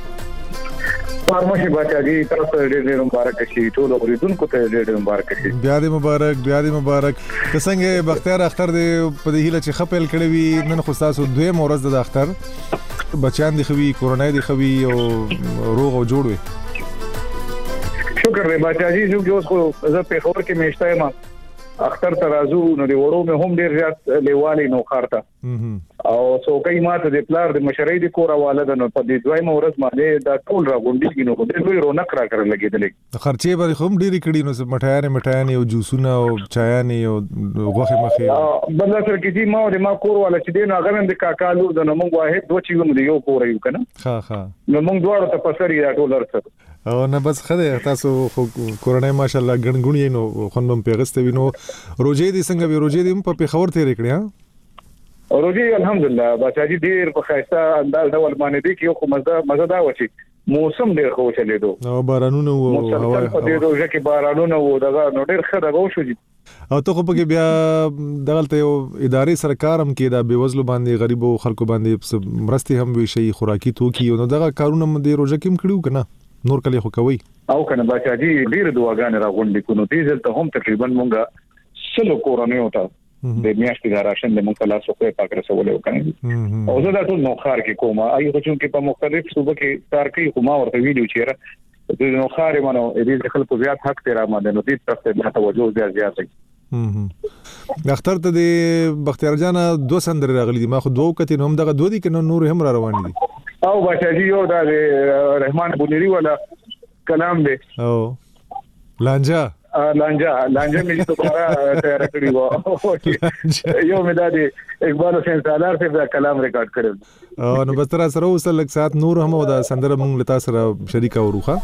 پرمشه بچاګي تاسو ډېر ډېر مبارک شي، ټول اوریدونکو ته ډېر ډېر مبارک شي. بیا دې مبارک، بیا دې مبارک. که څنګه بختیار اختر دې په دې هیله چې خپل کړی وي. نن خو تاسو دوی مورز د اختر بچیان دي خوي، کورونای دي خوي او روغ او جوړ وي. شکر دې بچاګي چې اوس خو زه په خبر کې مېشته ما اختر ترازو نو دی وړو مې هم ډیر زیات لیوالي نو خارته او څوکۍ ماته د پلار د مشرۍ د کور حواله ده. نو په دې دویمه ورځ باندې دا ټول را غونډیږي نو د لوی رونق را کړل لګیدلې. خرچې به هم ډېری کړي نو مټایانې مټایانې او جوسونه او چایانې او غوښه مخې بل سره کې دي. ما د ما کور والا چې دین هغه د کاکا لور د نو موږ واحد دوه چې موږ یو کور یو کنه. ها ها نو موږ دواړو ته پسري دا ټول ورته او نه بس خدای تاسو خو کورونای ماشالله ګڼګونی نو خونم پیغسته وینو. روزي دي څنګه وی روزي دي په پیښور تیرې کړی ها؟ روزي الحمدلله بچاجي ډیر په خاصه انداز ډول باندې دي کې خو مزه مزه دا وچی موسم ډیر خو چلیدو او بارانونه او هوا په دې روزه کې بارانونه او دا نو ډیر خره غو شو. او ته خو په بیا دغلت یو ادارې سرکارم کې دا بیوزلو باندې غریبو خلکو باندې مرستي هم وی شي خوراکي توکي نو دغه کارونه د روزه کې کړیو کنه نور کله خو کوي او کنه بچاجي ډیر دواګان راغونډي کو نو دې ځل هم تقریبا مونږه سلو کورونه وتا د میاشتې د راشن د مونږ لا سوې پاک رسولې وکړي. او زه دا ټول نو خار کې کومه اي خو چې په مختلف صوبه کې کار کوي خو ما ورته ویډیو چیرې د نو خارې مانو دې خلکو زیات حق تیرا باندې نو دې طرف ته توجه زیات زیات د اختر ته د بختیار جان دوه سندره راغلي دي ما خو دوه کتي نو هم دغه دوه دي کنه نور هم را روان دي او بچی یو د رحمان بونری ولا کلام دی او لانجا لانجا لانجا مې دوباره تیار کړی و یو مې د اقبال حسین سالار سے دا کلام ریکارډ کړو او نو بس تر سره اوس لږ سات نور هم دا سندره مونږ لتا سره شریکا وروخه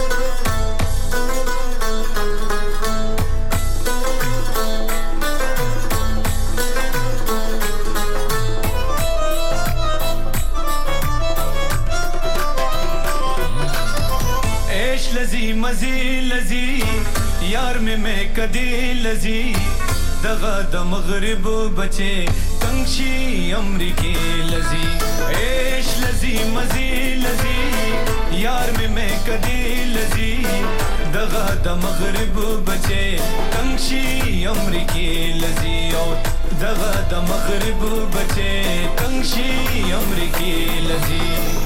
यार में मैं कदी लजी दगा द मगरिब बचे तंगशी अमरीकी लजी ऐश लजी मजी लजी यार में मैं कदी लजी दगा द मगरिब बचे तंगशी अमरीकी लजी और दगा द मगरिब बचे तंगशी अमरीकी लजी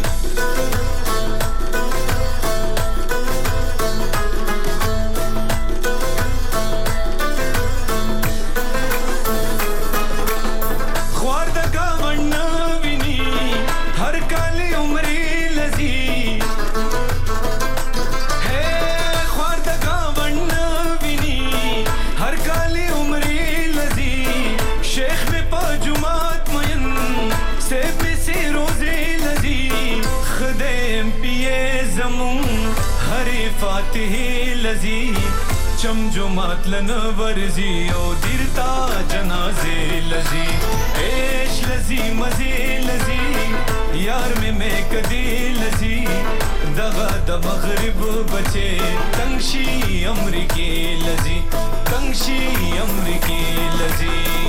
लजी चमजुमात लन वर्जी ओ दिरता जनाजे लजी ऐश लजी मजे लजी यार में मैं कदी लजी दगा द मगरिब बचे तंगशी अमरीकी लजी तंगशी अमरीकी लजी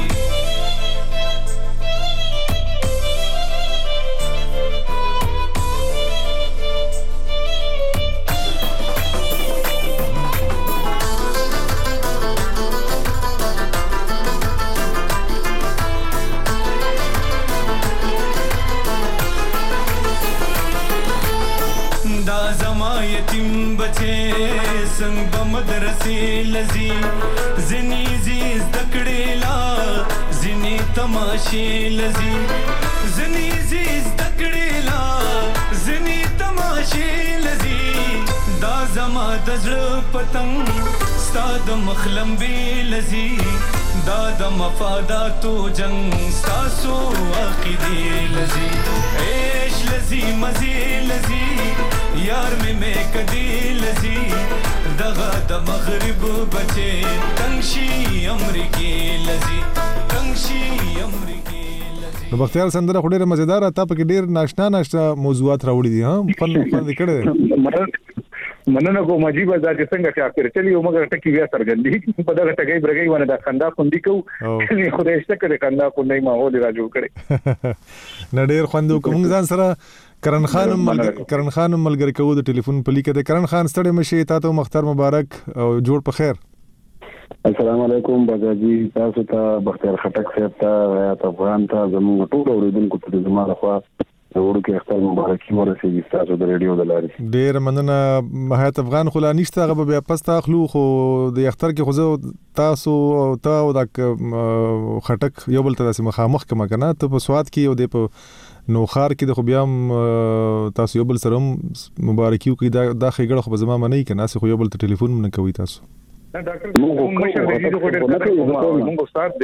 संग बमदरसे लजी जिनी जीज दकड़ेला जिनी तमाशे लजी जिनी जीज दकड़ेला जिनी तमाशे लजी दा जमा दजर पतंग स्ताद मखलम्बे लजी दा द मफादातो जंग सासो आखिदे लजी ऐश लजी मजे लजी यार में मैं कदी लजी दगा द मगरिब बचे तंगशी अमरीकी लजी तंगशी अमरीकी लजी نو بختیار سندره خو ډیره مزیدار تا پکې ډیر ناشنا ناشنا موضوعات راوړي دي ها فن فن کړه مننه کوم عجیب ځای څنګه چې اخر چلی یو مګر ټکی بیا سرګندې په دغه ټکی برګي باندې د خندا خوندې کو خدای شته کړي خندا کو نه ماحول را جوړ کړي نه ډیر خوندو کوم ځان سره کرن خان ملګری کرن خان ملګری کو د ټلیفون په لیکه د کرن خان ستړي مشي تاسو مختار مبارک او جوړ په خیر السلام علیکم بازاجي تاسو ته بختیار خټک صاحب ته حیات افغان ته زموږ ټول اوریدونکو ته زموږ خوا ورو کې اختر مبارکي ورسېږي تاسو د ریډیو د لارې ډیر مننه حیات افغان خو لا نشته غو بیا پستا خلو خو د اختر کې خو تاسو او تا او د خټک یو بل ته مخامخ کما کنه ته په سواد کې او د په نو خار کې د خو بیا تاسو یو بل سره مبارکي کوي دا د خېګړه خو زما منی کنه خو یو بل ته ټلیفون نه کوي تاسو ډاکټر موږ مشر دی چې کوډر کړو موږ استاد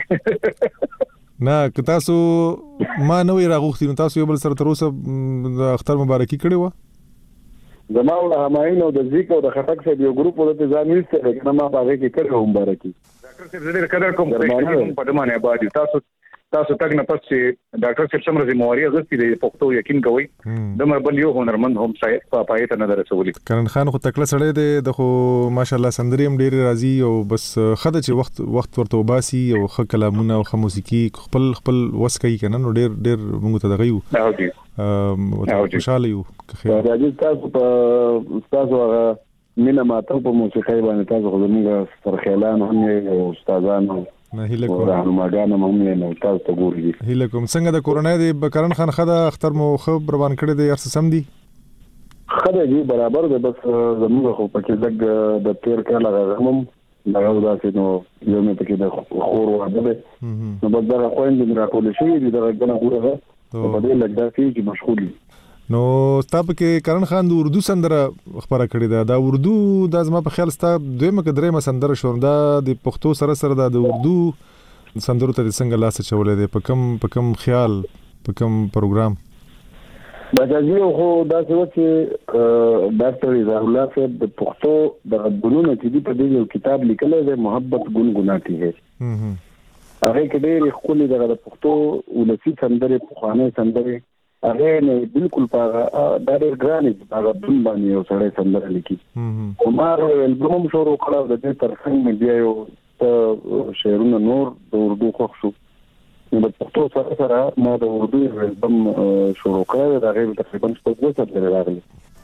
دی نه که تاسو ما نوې راغوختي نو تاسو یو بل سره تر اوسه د اختر مبارکي کړې و زما ول هماین او د ذکر او د خټک سره یو ګروپ ولته ځان نشته کنه ما پاره کې کړو مبارکي ډاکټر صاحب زه قدر کوم په دې معنی باندې تاسو تاسو تک نه پس چې ډاکټر صاحب څومره ذمہواری غوښتي دی پښتو یقین کوي د مربل یو هنرمند هم صاحب په پای ته نظر رسولي کرن خان خو تکله سړی دی د خو ماشاءالله سندري هم ډیر راضي او بس خدای چې وخت وخت ورته وباسي او خ کلامونه او خ موسیقي خپل خپل وس کوي کنه نو ډیر ډیر موږ ته دغیو او خوشاله یو راځي تاسو په تاسو هغه مینا ماته په موسیقي باندې تاسو خو موږ سرخیلان هم او استادانو نه هیله کوم راهنماګان هم نه تاسو ته ګوري هیله کوم څنګه د کورونا دی بکرن خان خدا اختر مو خبر روان کړی دی ارس سم دی خدای دی برابر ده بس زموږ خو پکې لګ د تیر کال راغلم دا داسې نو یو مې پکې د خور واده ده نو بس دا خويندې راټول شي دي دا غنه ګوره په دې لږ دا چې مشغول نو تاسو کې کرن خان د اردو سندره خبره کړې ده دا اردو د زما په خیال ستا دویمه کډرې ما سندره شوردا د پښتو سره سره د اردو سندرو ته څنګه لاس چولې ده په کم په کم خیال په کم پروګرام بجازي خو دا څه چې ډاکټر رضا الله صاحب د پښتو د غنونو چې دی په دې یو کتاب لیکل دی محبت ګنګناتی ہے هغه کې ډېر خولي دغه پښتو ولسی سندره په خوانه سندره هغه نه بالکل پاغه دا ډېر ګران دي هغه بم باندې یو سړی سندره لیکي عمر البوم شروع کړو د دې ترڅنګ مې بیا یو شعرونه نور د اردو خوښ شو نو په پښتو سره سره ما د اردو البوم شروع کړو دا غیر تقریبا څو څه سره راغلی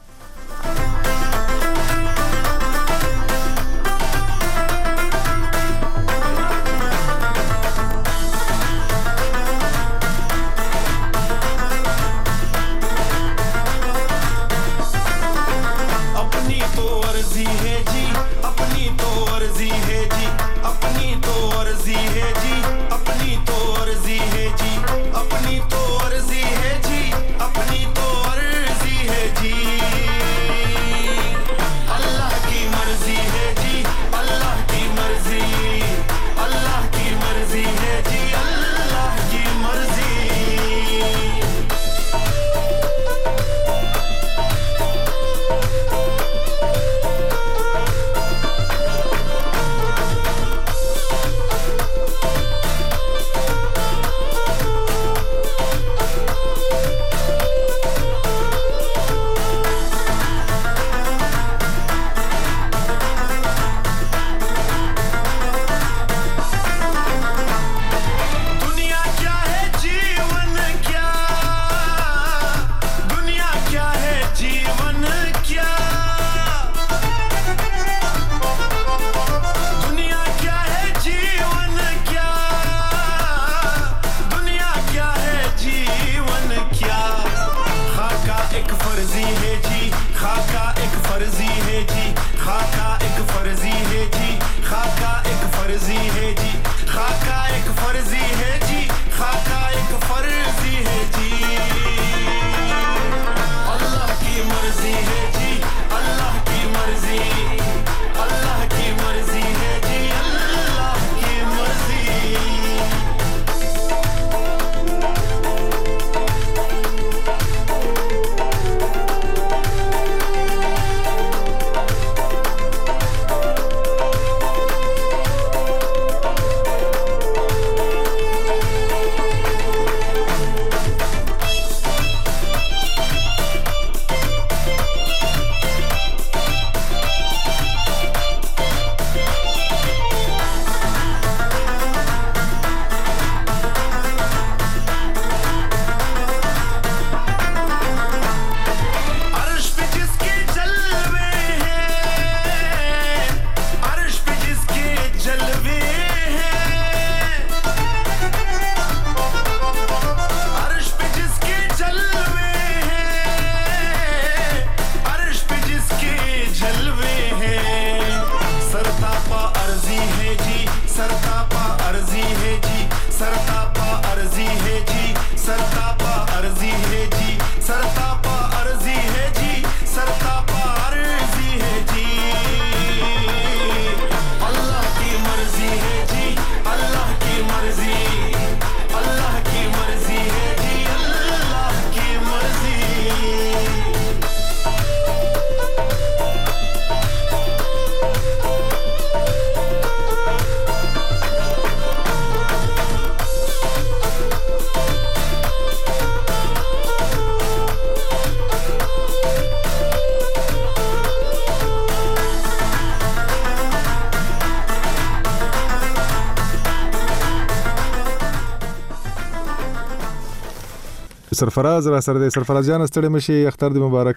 سرفراز را سره دی سرفراز جان ستړي مشي اختر دی مبارک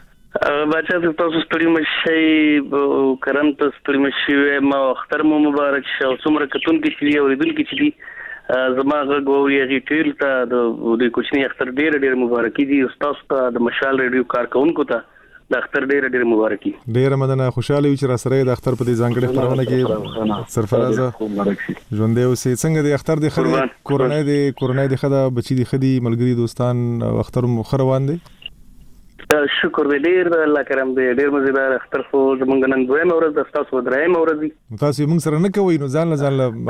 بچا تاسو ستړي مشي کرم تاسو ستړي مشي ما اختر مو مبارک شه څومره کتون کې چې اوریدل کې چې زما غوړي هغه ټیل ته د کوچنی اختر ډیر ډیر مبارکي دي تاسو ته د مشال ریډیو کارکونکو ته د اختر ډېر ډېر مبارکي. ډېر مننه، خوشاله یو چې را سره د اختر په دې ځانګړي خبرونه کې سرفرازه ژوند دی اوسې. څنګه د اختر د خدای کورنۍ د کورنۍ د خدای بچی د خدي ملګری دوستان اختر مخ روان دي؟ شکر دې ډېر الله کرم دې ډېر مزیدار اختر خو زمونږ نن دویم ورځ د تاسو دریم ورځ دي. تاسو موږ سره نه کوي نو ځان له ځان له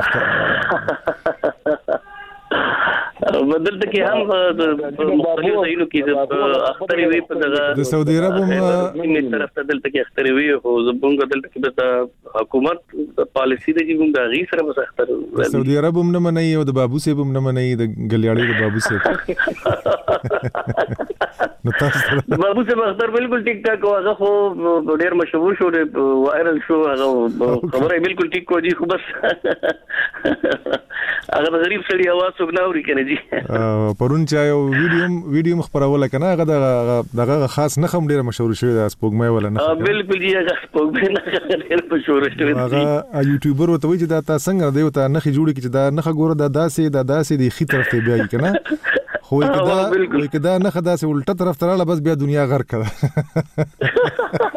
بدلته کې هم د مختلفو ځایونو کې د اختر وی په دغه د سعودي عرب هم موږ طرف ته دلته کې اختر وی خو زمونږ دلته کې د حکومت پالیسی د جوړ غي سره بس اختر د سعودي عرب هم نه مني او د بابو سیب هم نه مني د ګلیاړي د بابو سیب نو تاسو بابو سیب اختر بالکل ټیک ټاک هغه خو ډېر مشهور شو وایرل شو هغه خبره بالکل ټیک کو دي خو بس هغه غریب سړي आवाज وګناوري کنه جی پرون چا یو ویډیو ویډیو مخبرول کنه هغه دغه خاص نه خم ډیره مشهور شوی د سپوږمۍ ولا نه بالکل جی هغه سپوږمۍ نه ډیره مشهور شوی دی هغه یوټیوبر وته وی چې دا تاسو څنګه دی وته نه جوړی چې دا نه ګوره دا داسې دا داسې دی خې طرف ته بیاي کنه خو کدا وای کدا نه خدا سه الټه طرف ته لاله بس بیا دنیا غر کړه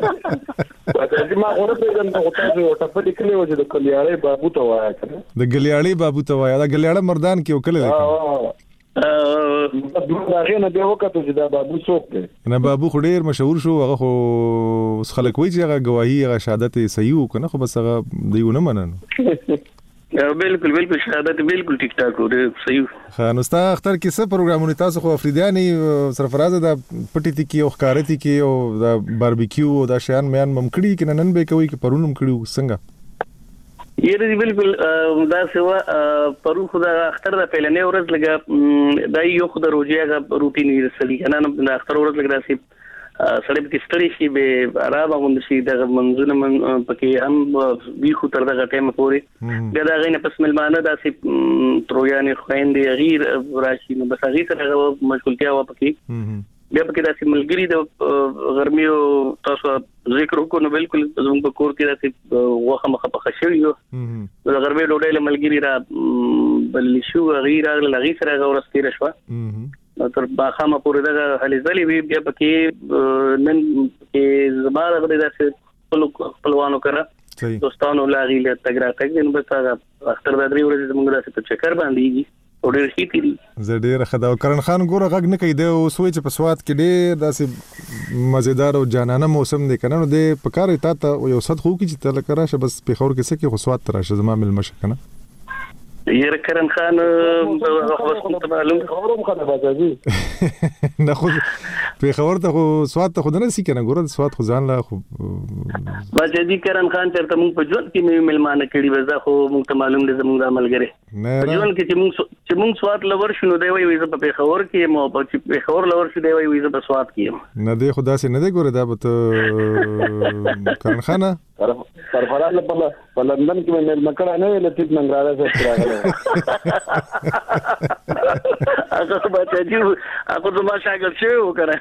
ما غوړه پیژن ته تاسو او ټپټ کلی و چې د ګلیاړي بابو ته وایي کنه د ګلیاړي بابو ته وایي دا ګلیاړه مردان کې وکړل اه اه دا غینه به وکړو چې دا بابو څوک دی نه بابو خو ډیر مشهور شو هغه خو خلک وایي چې هغه گواهی هغه شهادت صحیح وکنه خو بس هغه دیونه مننه بالکل بالکل شهادت بالکل ټیک ټاک و صحیح. خو نو ستا اختر کې څه پروګرامونه تاسو خو افریدیانی سرفراز د پټی تی کې او ښکارتی کې او د باربیکیو او د شیان میان ممکړي کې نن به کوي کې پرونم کړیو څنګه یره بالکل دا سوا پرو خدا اختر د پهلنې ورځ لګا دا یو خدا روزيغه روټین رسلي کنه نن اختر ورځ لګا سي سړی په ستړي شي به آرام غوند شي د منځونه من پکې هم وی خو تر دغه ټیم پورې بیا دا غینه پس ملمانه داسې ترویانې خويندې غیر راشي نو بس غیر سره مشغولتیا و پکې بیا پکې داسې ملګری د ګرمي او تاسو ذکر وکړو نو بالکل زموږ په کور کې داسې وخه مخه په خشوي یو د ګرمي ډوډۍ له ملګری را بل شو غیر اغله غیر سره ورسته رشوه تر باخامه پورې دا هلې ځلې وی بیا پکې نن کې زماره غوډه داسې خپلوانو کړه دوستانو لاغي له تګرا تګ نو بس هغه اختر د درې ورځې موږ داسې په چکر باندې او ډېر شي تي زه ډېر خدا کرن خان ګوره غږ نه کوي د سوچ په سواد کې ډېر داسې مزیدار او جانانه موسم دی کنه نو د پکاره تا ته یو صد خو کې چې تل کراشه بس په خور کې سکه خو سواد تراشه زما مل مشه کنه یره کرن خان خو څه معلوم خبرم خدای بازي نه خو په خبر ته خو سواد ته خو نه سې کنه ګوره سواد خو ځان لا خو بازي کرن خان ترته مونږ په ژوند کې مې ملمانه کړي وزا خو مونږ ته معلوم دي زموږ د عملګری په ژوند کې چې مونږ چې مونږ سواد لور شنو دی وي زه په خبر کې مو په خبر لور شو دی وي زه په سواد کې نه دی خدا سي نه دی ګوره دا به کرن خان سرفراز په په لندن کې مې مکړه نه ویل چې منګراله سره راغله هغه به چې هغه زما شاګرد شوی وکړه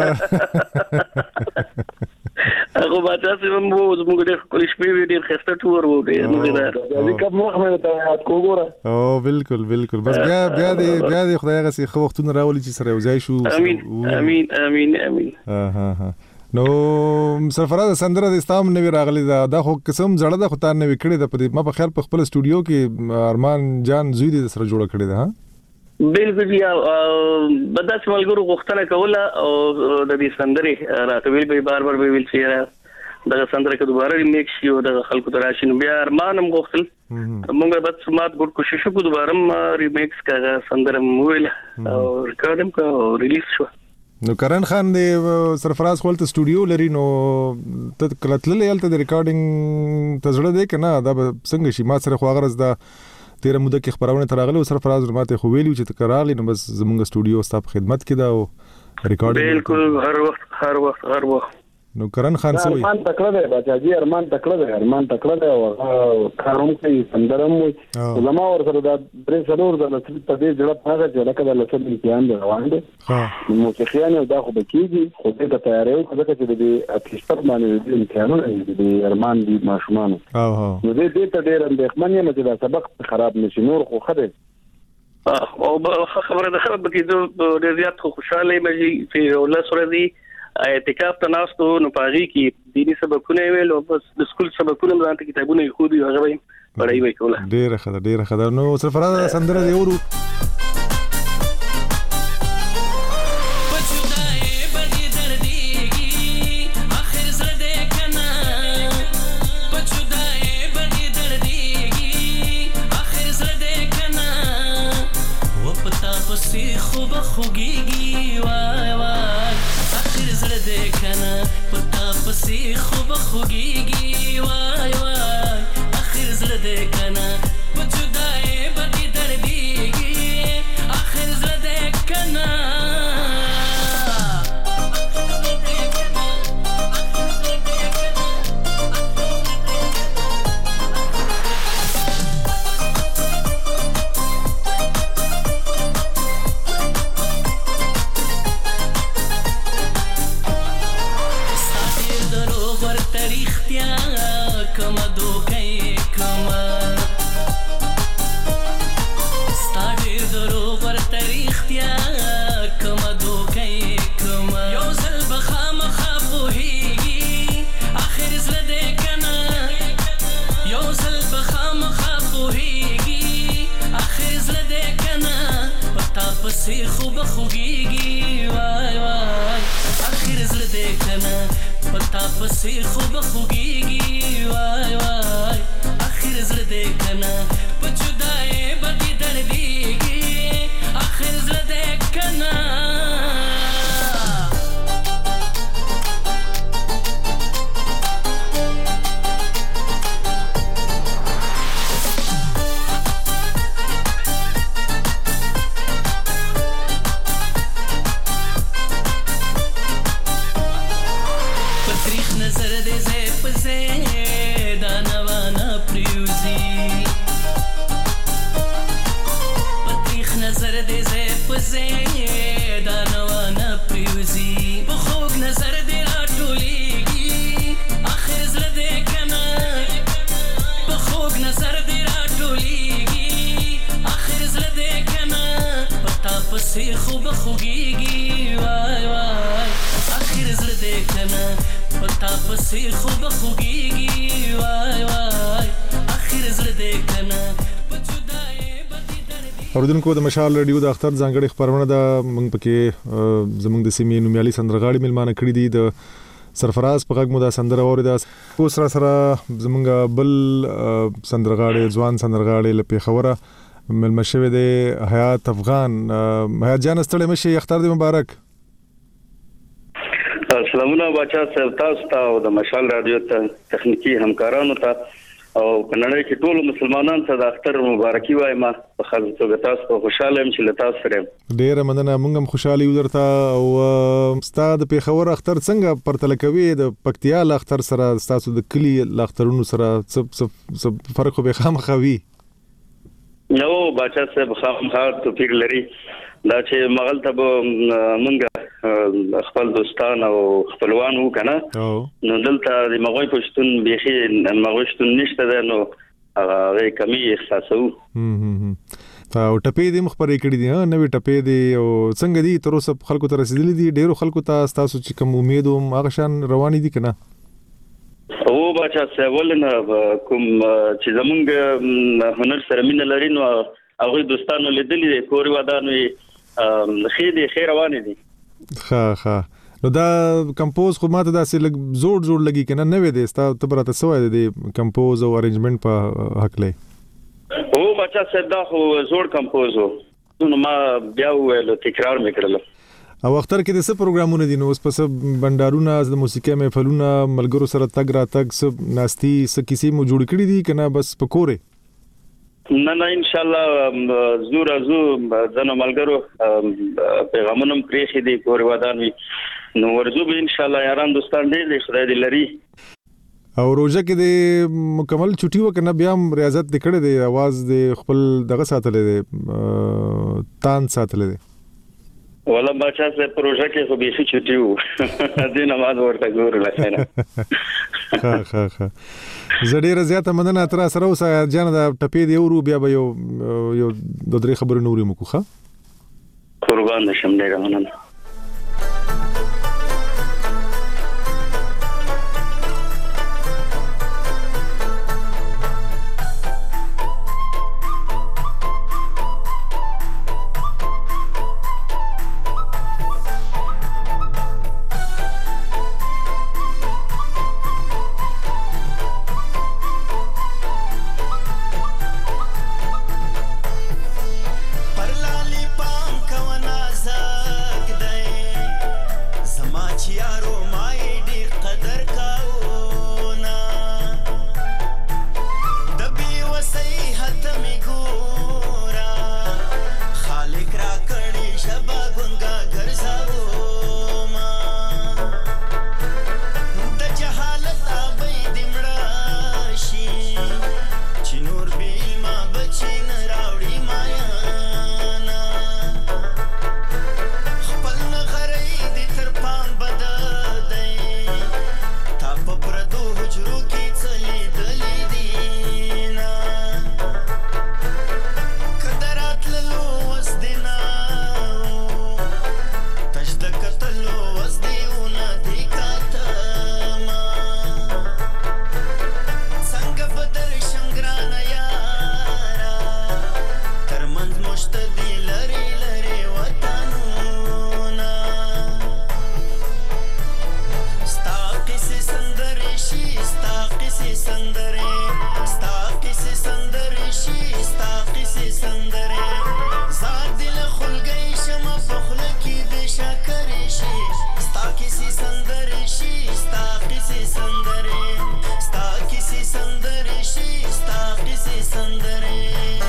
هغه به تاسو مو زموږ د کلیش په ویډیو خسته ټور و دی نو دا د کوم وخت مې ته یاد کوګوره او بالکل بالکل بس بیا بیا دې بیا دې خدای غسي خو وختونه راولي چې سره وځي شو امين امين امين امين ها ها ها نو سرفراز سندره د استام نوی راغلی دا د خو قسم زړه د خدای نوی کړی د په ما په خیال په خپل استودیو کې ارمان جان زوی د سره جوړ کړی دا ها بالکل یا بداس ملګرو غوښتنه کوله او د دې سندره راته ویل به بار بار به ویل چې دا سندره کې دوباره ریمیکس شي او د خلکو تراشي نو بیا ارمان هم غوښتل موږ به سمات ګډ کوشش وکړو دوباره ریمیکس کاغه سندره مویل او ریکارډم کا ریلیز شو نو کرن خان دی سرفراز خپل استودیو لري نو ته کلتل یالته د ریکارډینګ تزړه دی کنه دا څنګه شي ما سره خو غرض دا تیر موده کې خبرونه تراغله سرفراز ماته خو ویلو چې تکرارلی نو بس زمونږ استودیو ستاسو خدمت کې دا او ریکارډینګ بالکل هر وخت هر وخت هر وخت نو کرن خان سوي ارمان تکړه دی بچاجي ارمان تکړه دی ارمان تکړه دی او کاروم کوي سندرم وي زما ور سره دا درې څلور د په دې جوړه پاره چې لکه د لسل امتحان دی روان دی ها موسیقيان دا خو بکیږي خو دې ته تیارې او کله چې د اکسپر باندې د امتحانونو د ارمان دي ماشومان او ها نو دې دې ته ډېر اندېښمن یم چې دا سبق خراب نشي نور خو خده او خبره ده خبره کې د ډېر زیات خوشاله مې چې الله سره دي اعتکاف ته ناستو نو پاغي کې دینی سبقونه ویل او بس د سکول سبقونه ځانته کتابونه خو دی هغه وي پړای وي کوله ډیره خدای ډیره خدای نو سرفراز سندره دی ورو خوږیږي وای وای اخر زړه دې کنه پتا پسې خوب خوږیږي وای وای اخر زړه دې کنه په جدای بدی دردیږي اخر زړه دې کنه پسې خوب خوږیږي وای وای اخر زړه دې کنه پتا پسې خوب خوږیږي وای وای اخر زړه دې کنه په جدای بدی دردیږي اخر زړه دې کنه پسې خوب خوږیږي وای وای اخر زړه دې کنه پتا پسې خوب خوږیږي وای وای اخر زړه دې کنه اوردونکو د مشال رادیو د اختر ځانګړي خبرونه د موږ پکې زموږ د سیمې نومیالي سندرغاړي ملمانه کړی دي د سرفراز په غږ مو دا سندره اوري دا اوس را سره زموږ بل سندرغاړي ځوان سندرغاړي لپاره خبره ملما شوی دی حیات افغان حیات جان ستړی مشي اختر دې مبارک سلامونه بچا صاحب تاسو ته او د مشال رادیو ته تخنیکی همکارانو ته او کنړی کې ټول مسلمانانو ته د اختر مبارکي وایم په خاص توګه تاسو په خوشاله يم چې تاسو سره ډیره مننه موږ هم خوشالي ودرته او ستاد په خبر اختر څنګه پرتل کوي د پکتیا ل اختر سره تاسو د کلی ل اخترونو سره څه فرق به خام خوي نو بچا صاحب خامخا توفیق لري دا چې مغل ته مونږ خپل دوستان او خپلوان وو کنه نو دلته د مغوي پښتون بيخي مغوي پښتون نشته ده نو هغه کمی احساسو او ټپې دې مخبرې کړې دي ها نوې ټپې دي او څنګه دي تر اوسه خلکو ته رسیدلې دي ډیرو خلکو ته تاسو چې کوم امید او هغه شان روانې دي کنه او بچا سوالنه کوم چې زمونږ هنر سره مين لري نو هغه دوستانو لیدلې کوري ودانوي خې دي خیر روانې دي ها ها نو دا کمپوز خو ماته داسې لګ زوړ زوړ لګي کنه نوې دي ستا ته براته سوې دي کمپوز او ارینجمنت په حق لې او بچا سدا خو زوړ کمپوز نو ما بیا ویل تکرار میکړل او اختر کې د څه پروګرامونه دي نو اوس په څه بندارونه د موسیقي محفلونه ملګرو سره تګ را تګ څه ناستي څه کیسې مو جوړ کړې دي کنه بس پکوره نه نه ان شاء الله زور ازو زنه ملګرو پیغامونم پریخي دي کور ودانوي نو ورزو به ان شاء الله یاران دوستان دې خدای دې لري او روزه کې د مکمل چټي وکنه بیا ریاضت دکړه دی आवाज د خپل دغه ساتلې دی تان ساتلې دی ولا بچا سه پروژه کې خو به شي چټیو دې نماز ورته ګور لښنه ها ها ها زړه زیاته مننه تر سره اوس جان د ټپې دی ورو بیا به یو یو د درې خبرو نوري مکوخه قربان نشم ډیر مننه شي ستا قصې سندرې ستا قصې سندرې شي ستا قصې سندرې زاد دل خلګي شمه پخله کې د شکرې شي ستا قصې سندرې شي ستا قصې سندرې ستا قصې سندرې شي ستا قصې سندرې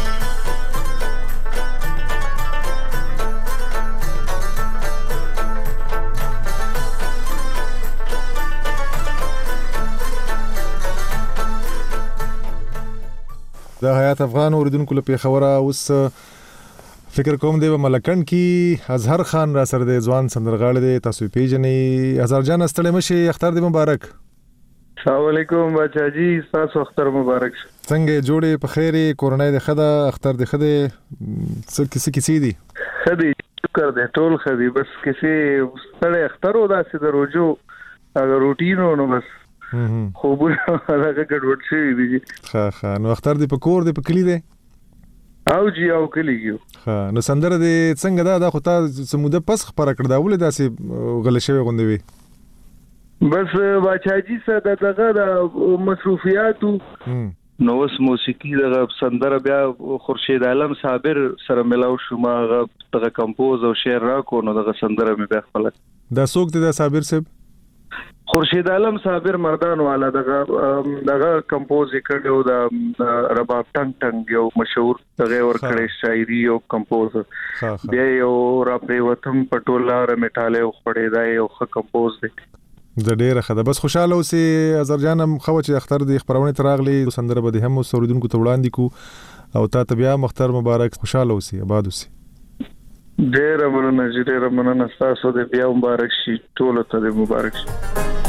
د حیات افغان اوریدونکو له پیښوره اوس فکر کوم دی ملکن کې اظهر خان را سره د ځوان سندرغاړي دی تاسو پیژنې اظهر جان ستړي مشي اختر دی مبارک السلام علیکم بچا جی تاسو اختر مبارک څنګه جوړې په خیره کورونای د خدا اختر د خده څه کیسه کیسه دي خدي شکر دې ټول خدي بس کیسه ستړي اختر ودا سي دروجو اگر روټینو نو بس خو به هغه ګډوډ شي دي ها ها نو اختر دې په کور دې په کلی دی او جی او کلی یو ها نو سندره دې څنګه دا د خو ته سموده پس خبره کړ دا ولې داسې غل شوی غوندوي بس باچاجي سره دغه د مصروفیاتو نو اوس موسیقي دغه سندره بیا خورشید عالم صابر سره ملاو شو ما دغه کمپوز او شعر راکو نو دغه سندره مې بیا خپل دا څوک دی دا صابر صاحب خورشید عالم صابر مردان والا دغه دغه کمپوز کړو د رباب ټنګ ټنګ یو مشهور دغه ور کړی شاعري او کمپوز بیا یو را پریوتم پټولا ر میټاله خړې دا یو ښه کمپوز دی د ډیره خده بس خوشاله اوسې اظهر جانم خو چې اختر د خبرونه تراغلي سندره به هم سوریدونکو ته وړاندې کو او تا ته بیا مختر مبارک خوشاله اوسې آباد اوسې ډیره مننه ډیره مننه تاسو ته بیا مبارک شي ټول ته مبارک شي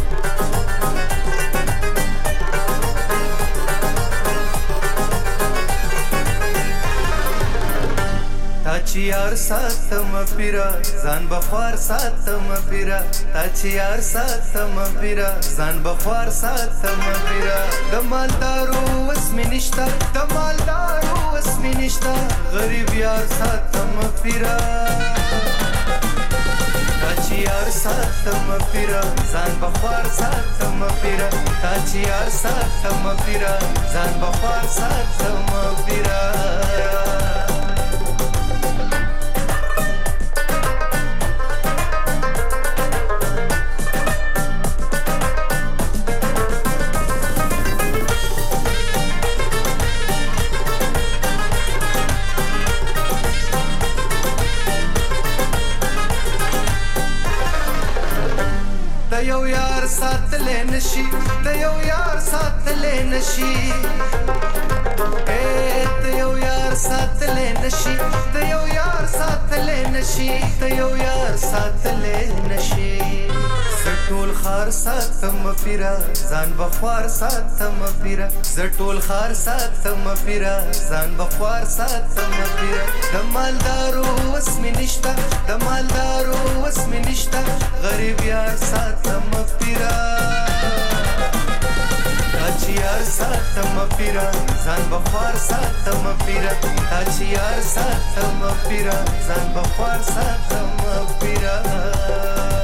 چې یار ساتم پیرا ځان بخوار ساتم پیرا تا چې یار ساتم پیرا ځان بخوار ساتم پیرا د مالدارو وسم نشتا د مالدارو وسم نشتا غریب یار ساتم پیرا تا چې یار ساتم پیرا ځان بخوار ساتم پیرا تا چې یار ساتم پیرا ځان بخوار ساتم پیرا ساتلې نشي ته یو یار ساتلې نشي اے ته یو یار ساتلې نشي ته یو یار ساتلې نشي ته یو یار ساتلې نشي زټول خار ساتم پیرا ځان بخوار ساتم پیرا زټول خار ساتم پیرا ځان بخوار ساتم پیرا د مالدارو وسم نشتا د مالدارو وسم نشتا غریب یار ساتم پیرا چې یار ساتم پیرا ځان بخوار ساتم پیرا چې یار ساتم پیرا ځان بخوار ساتم پیرا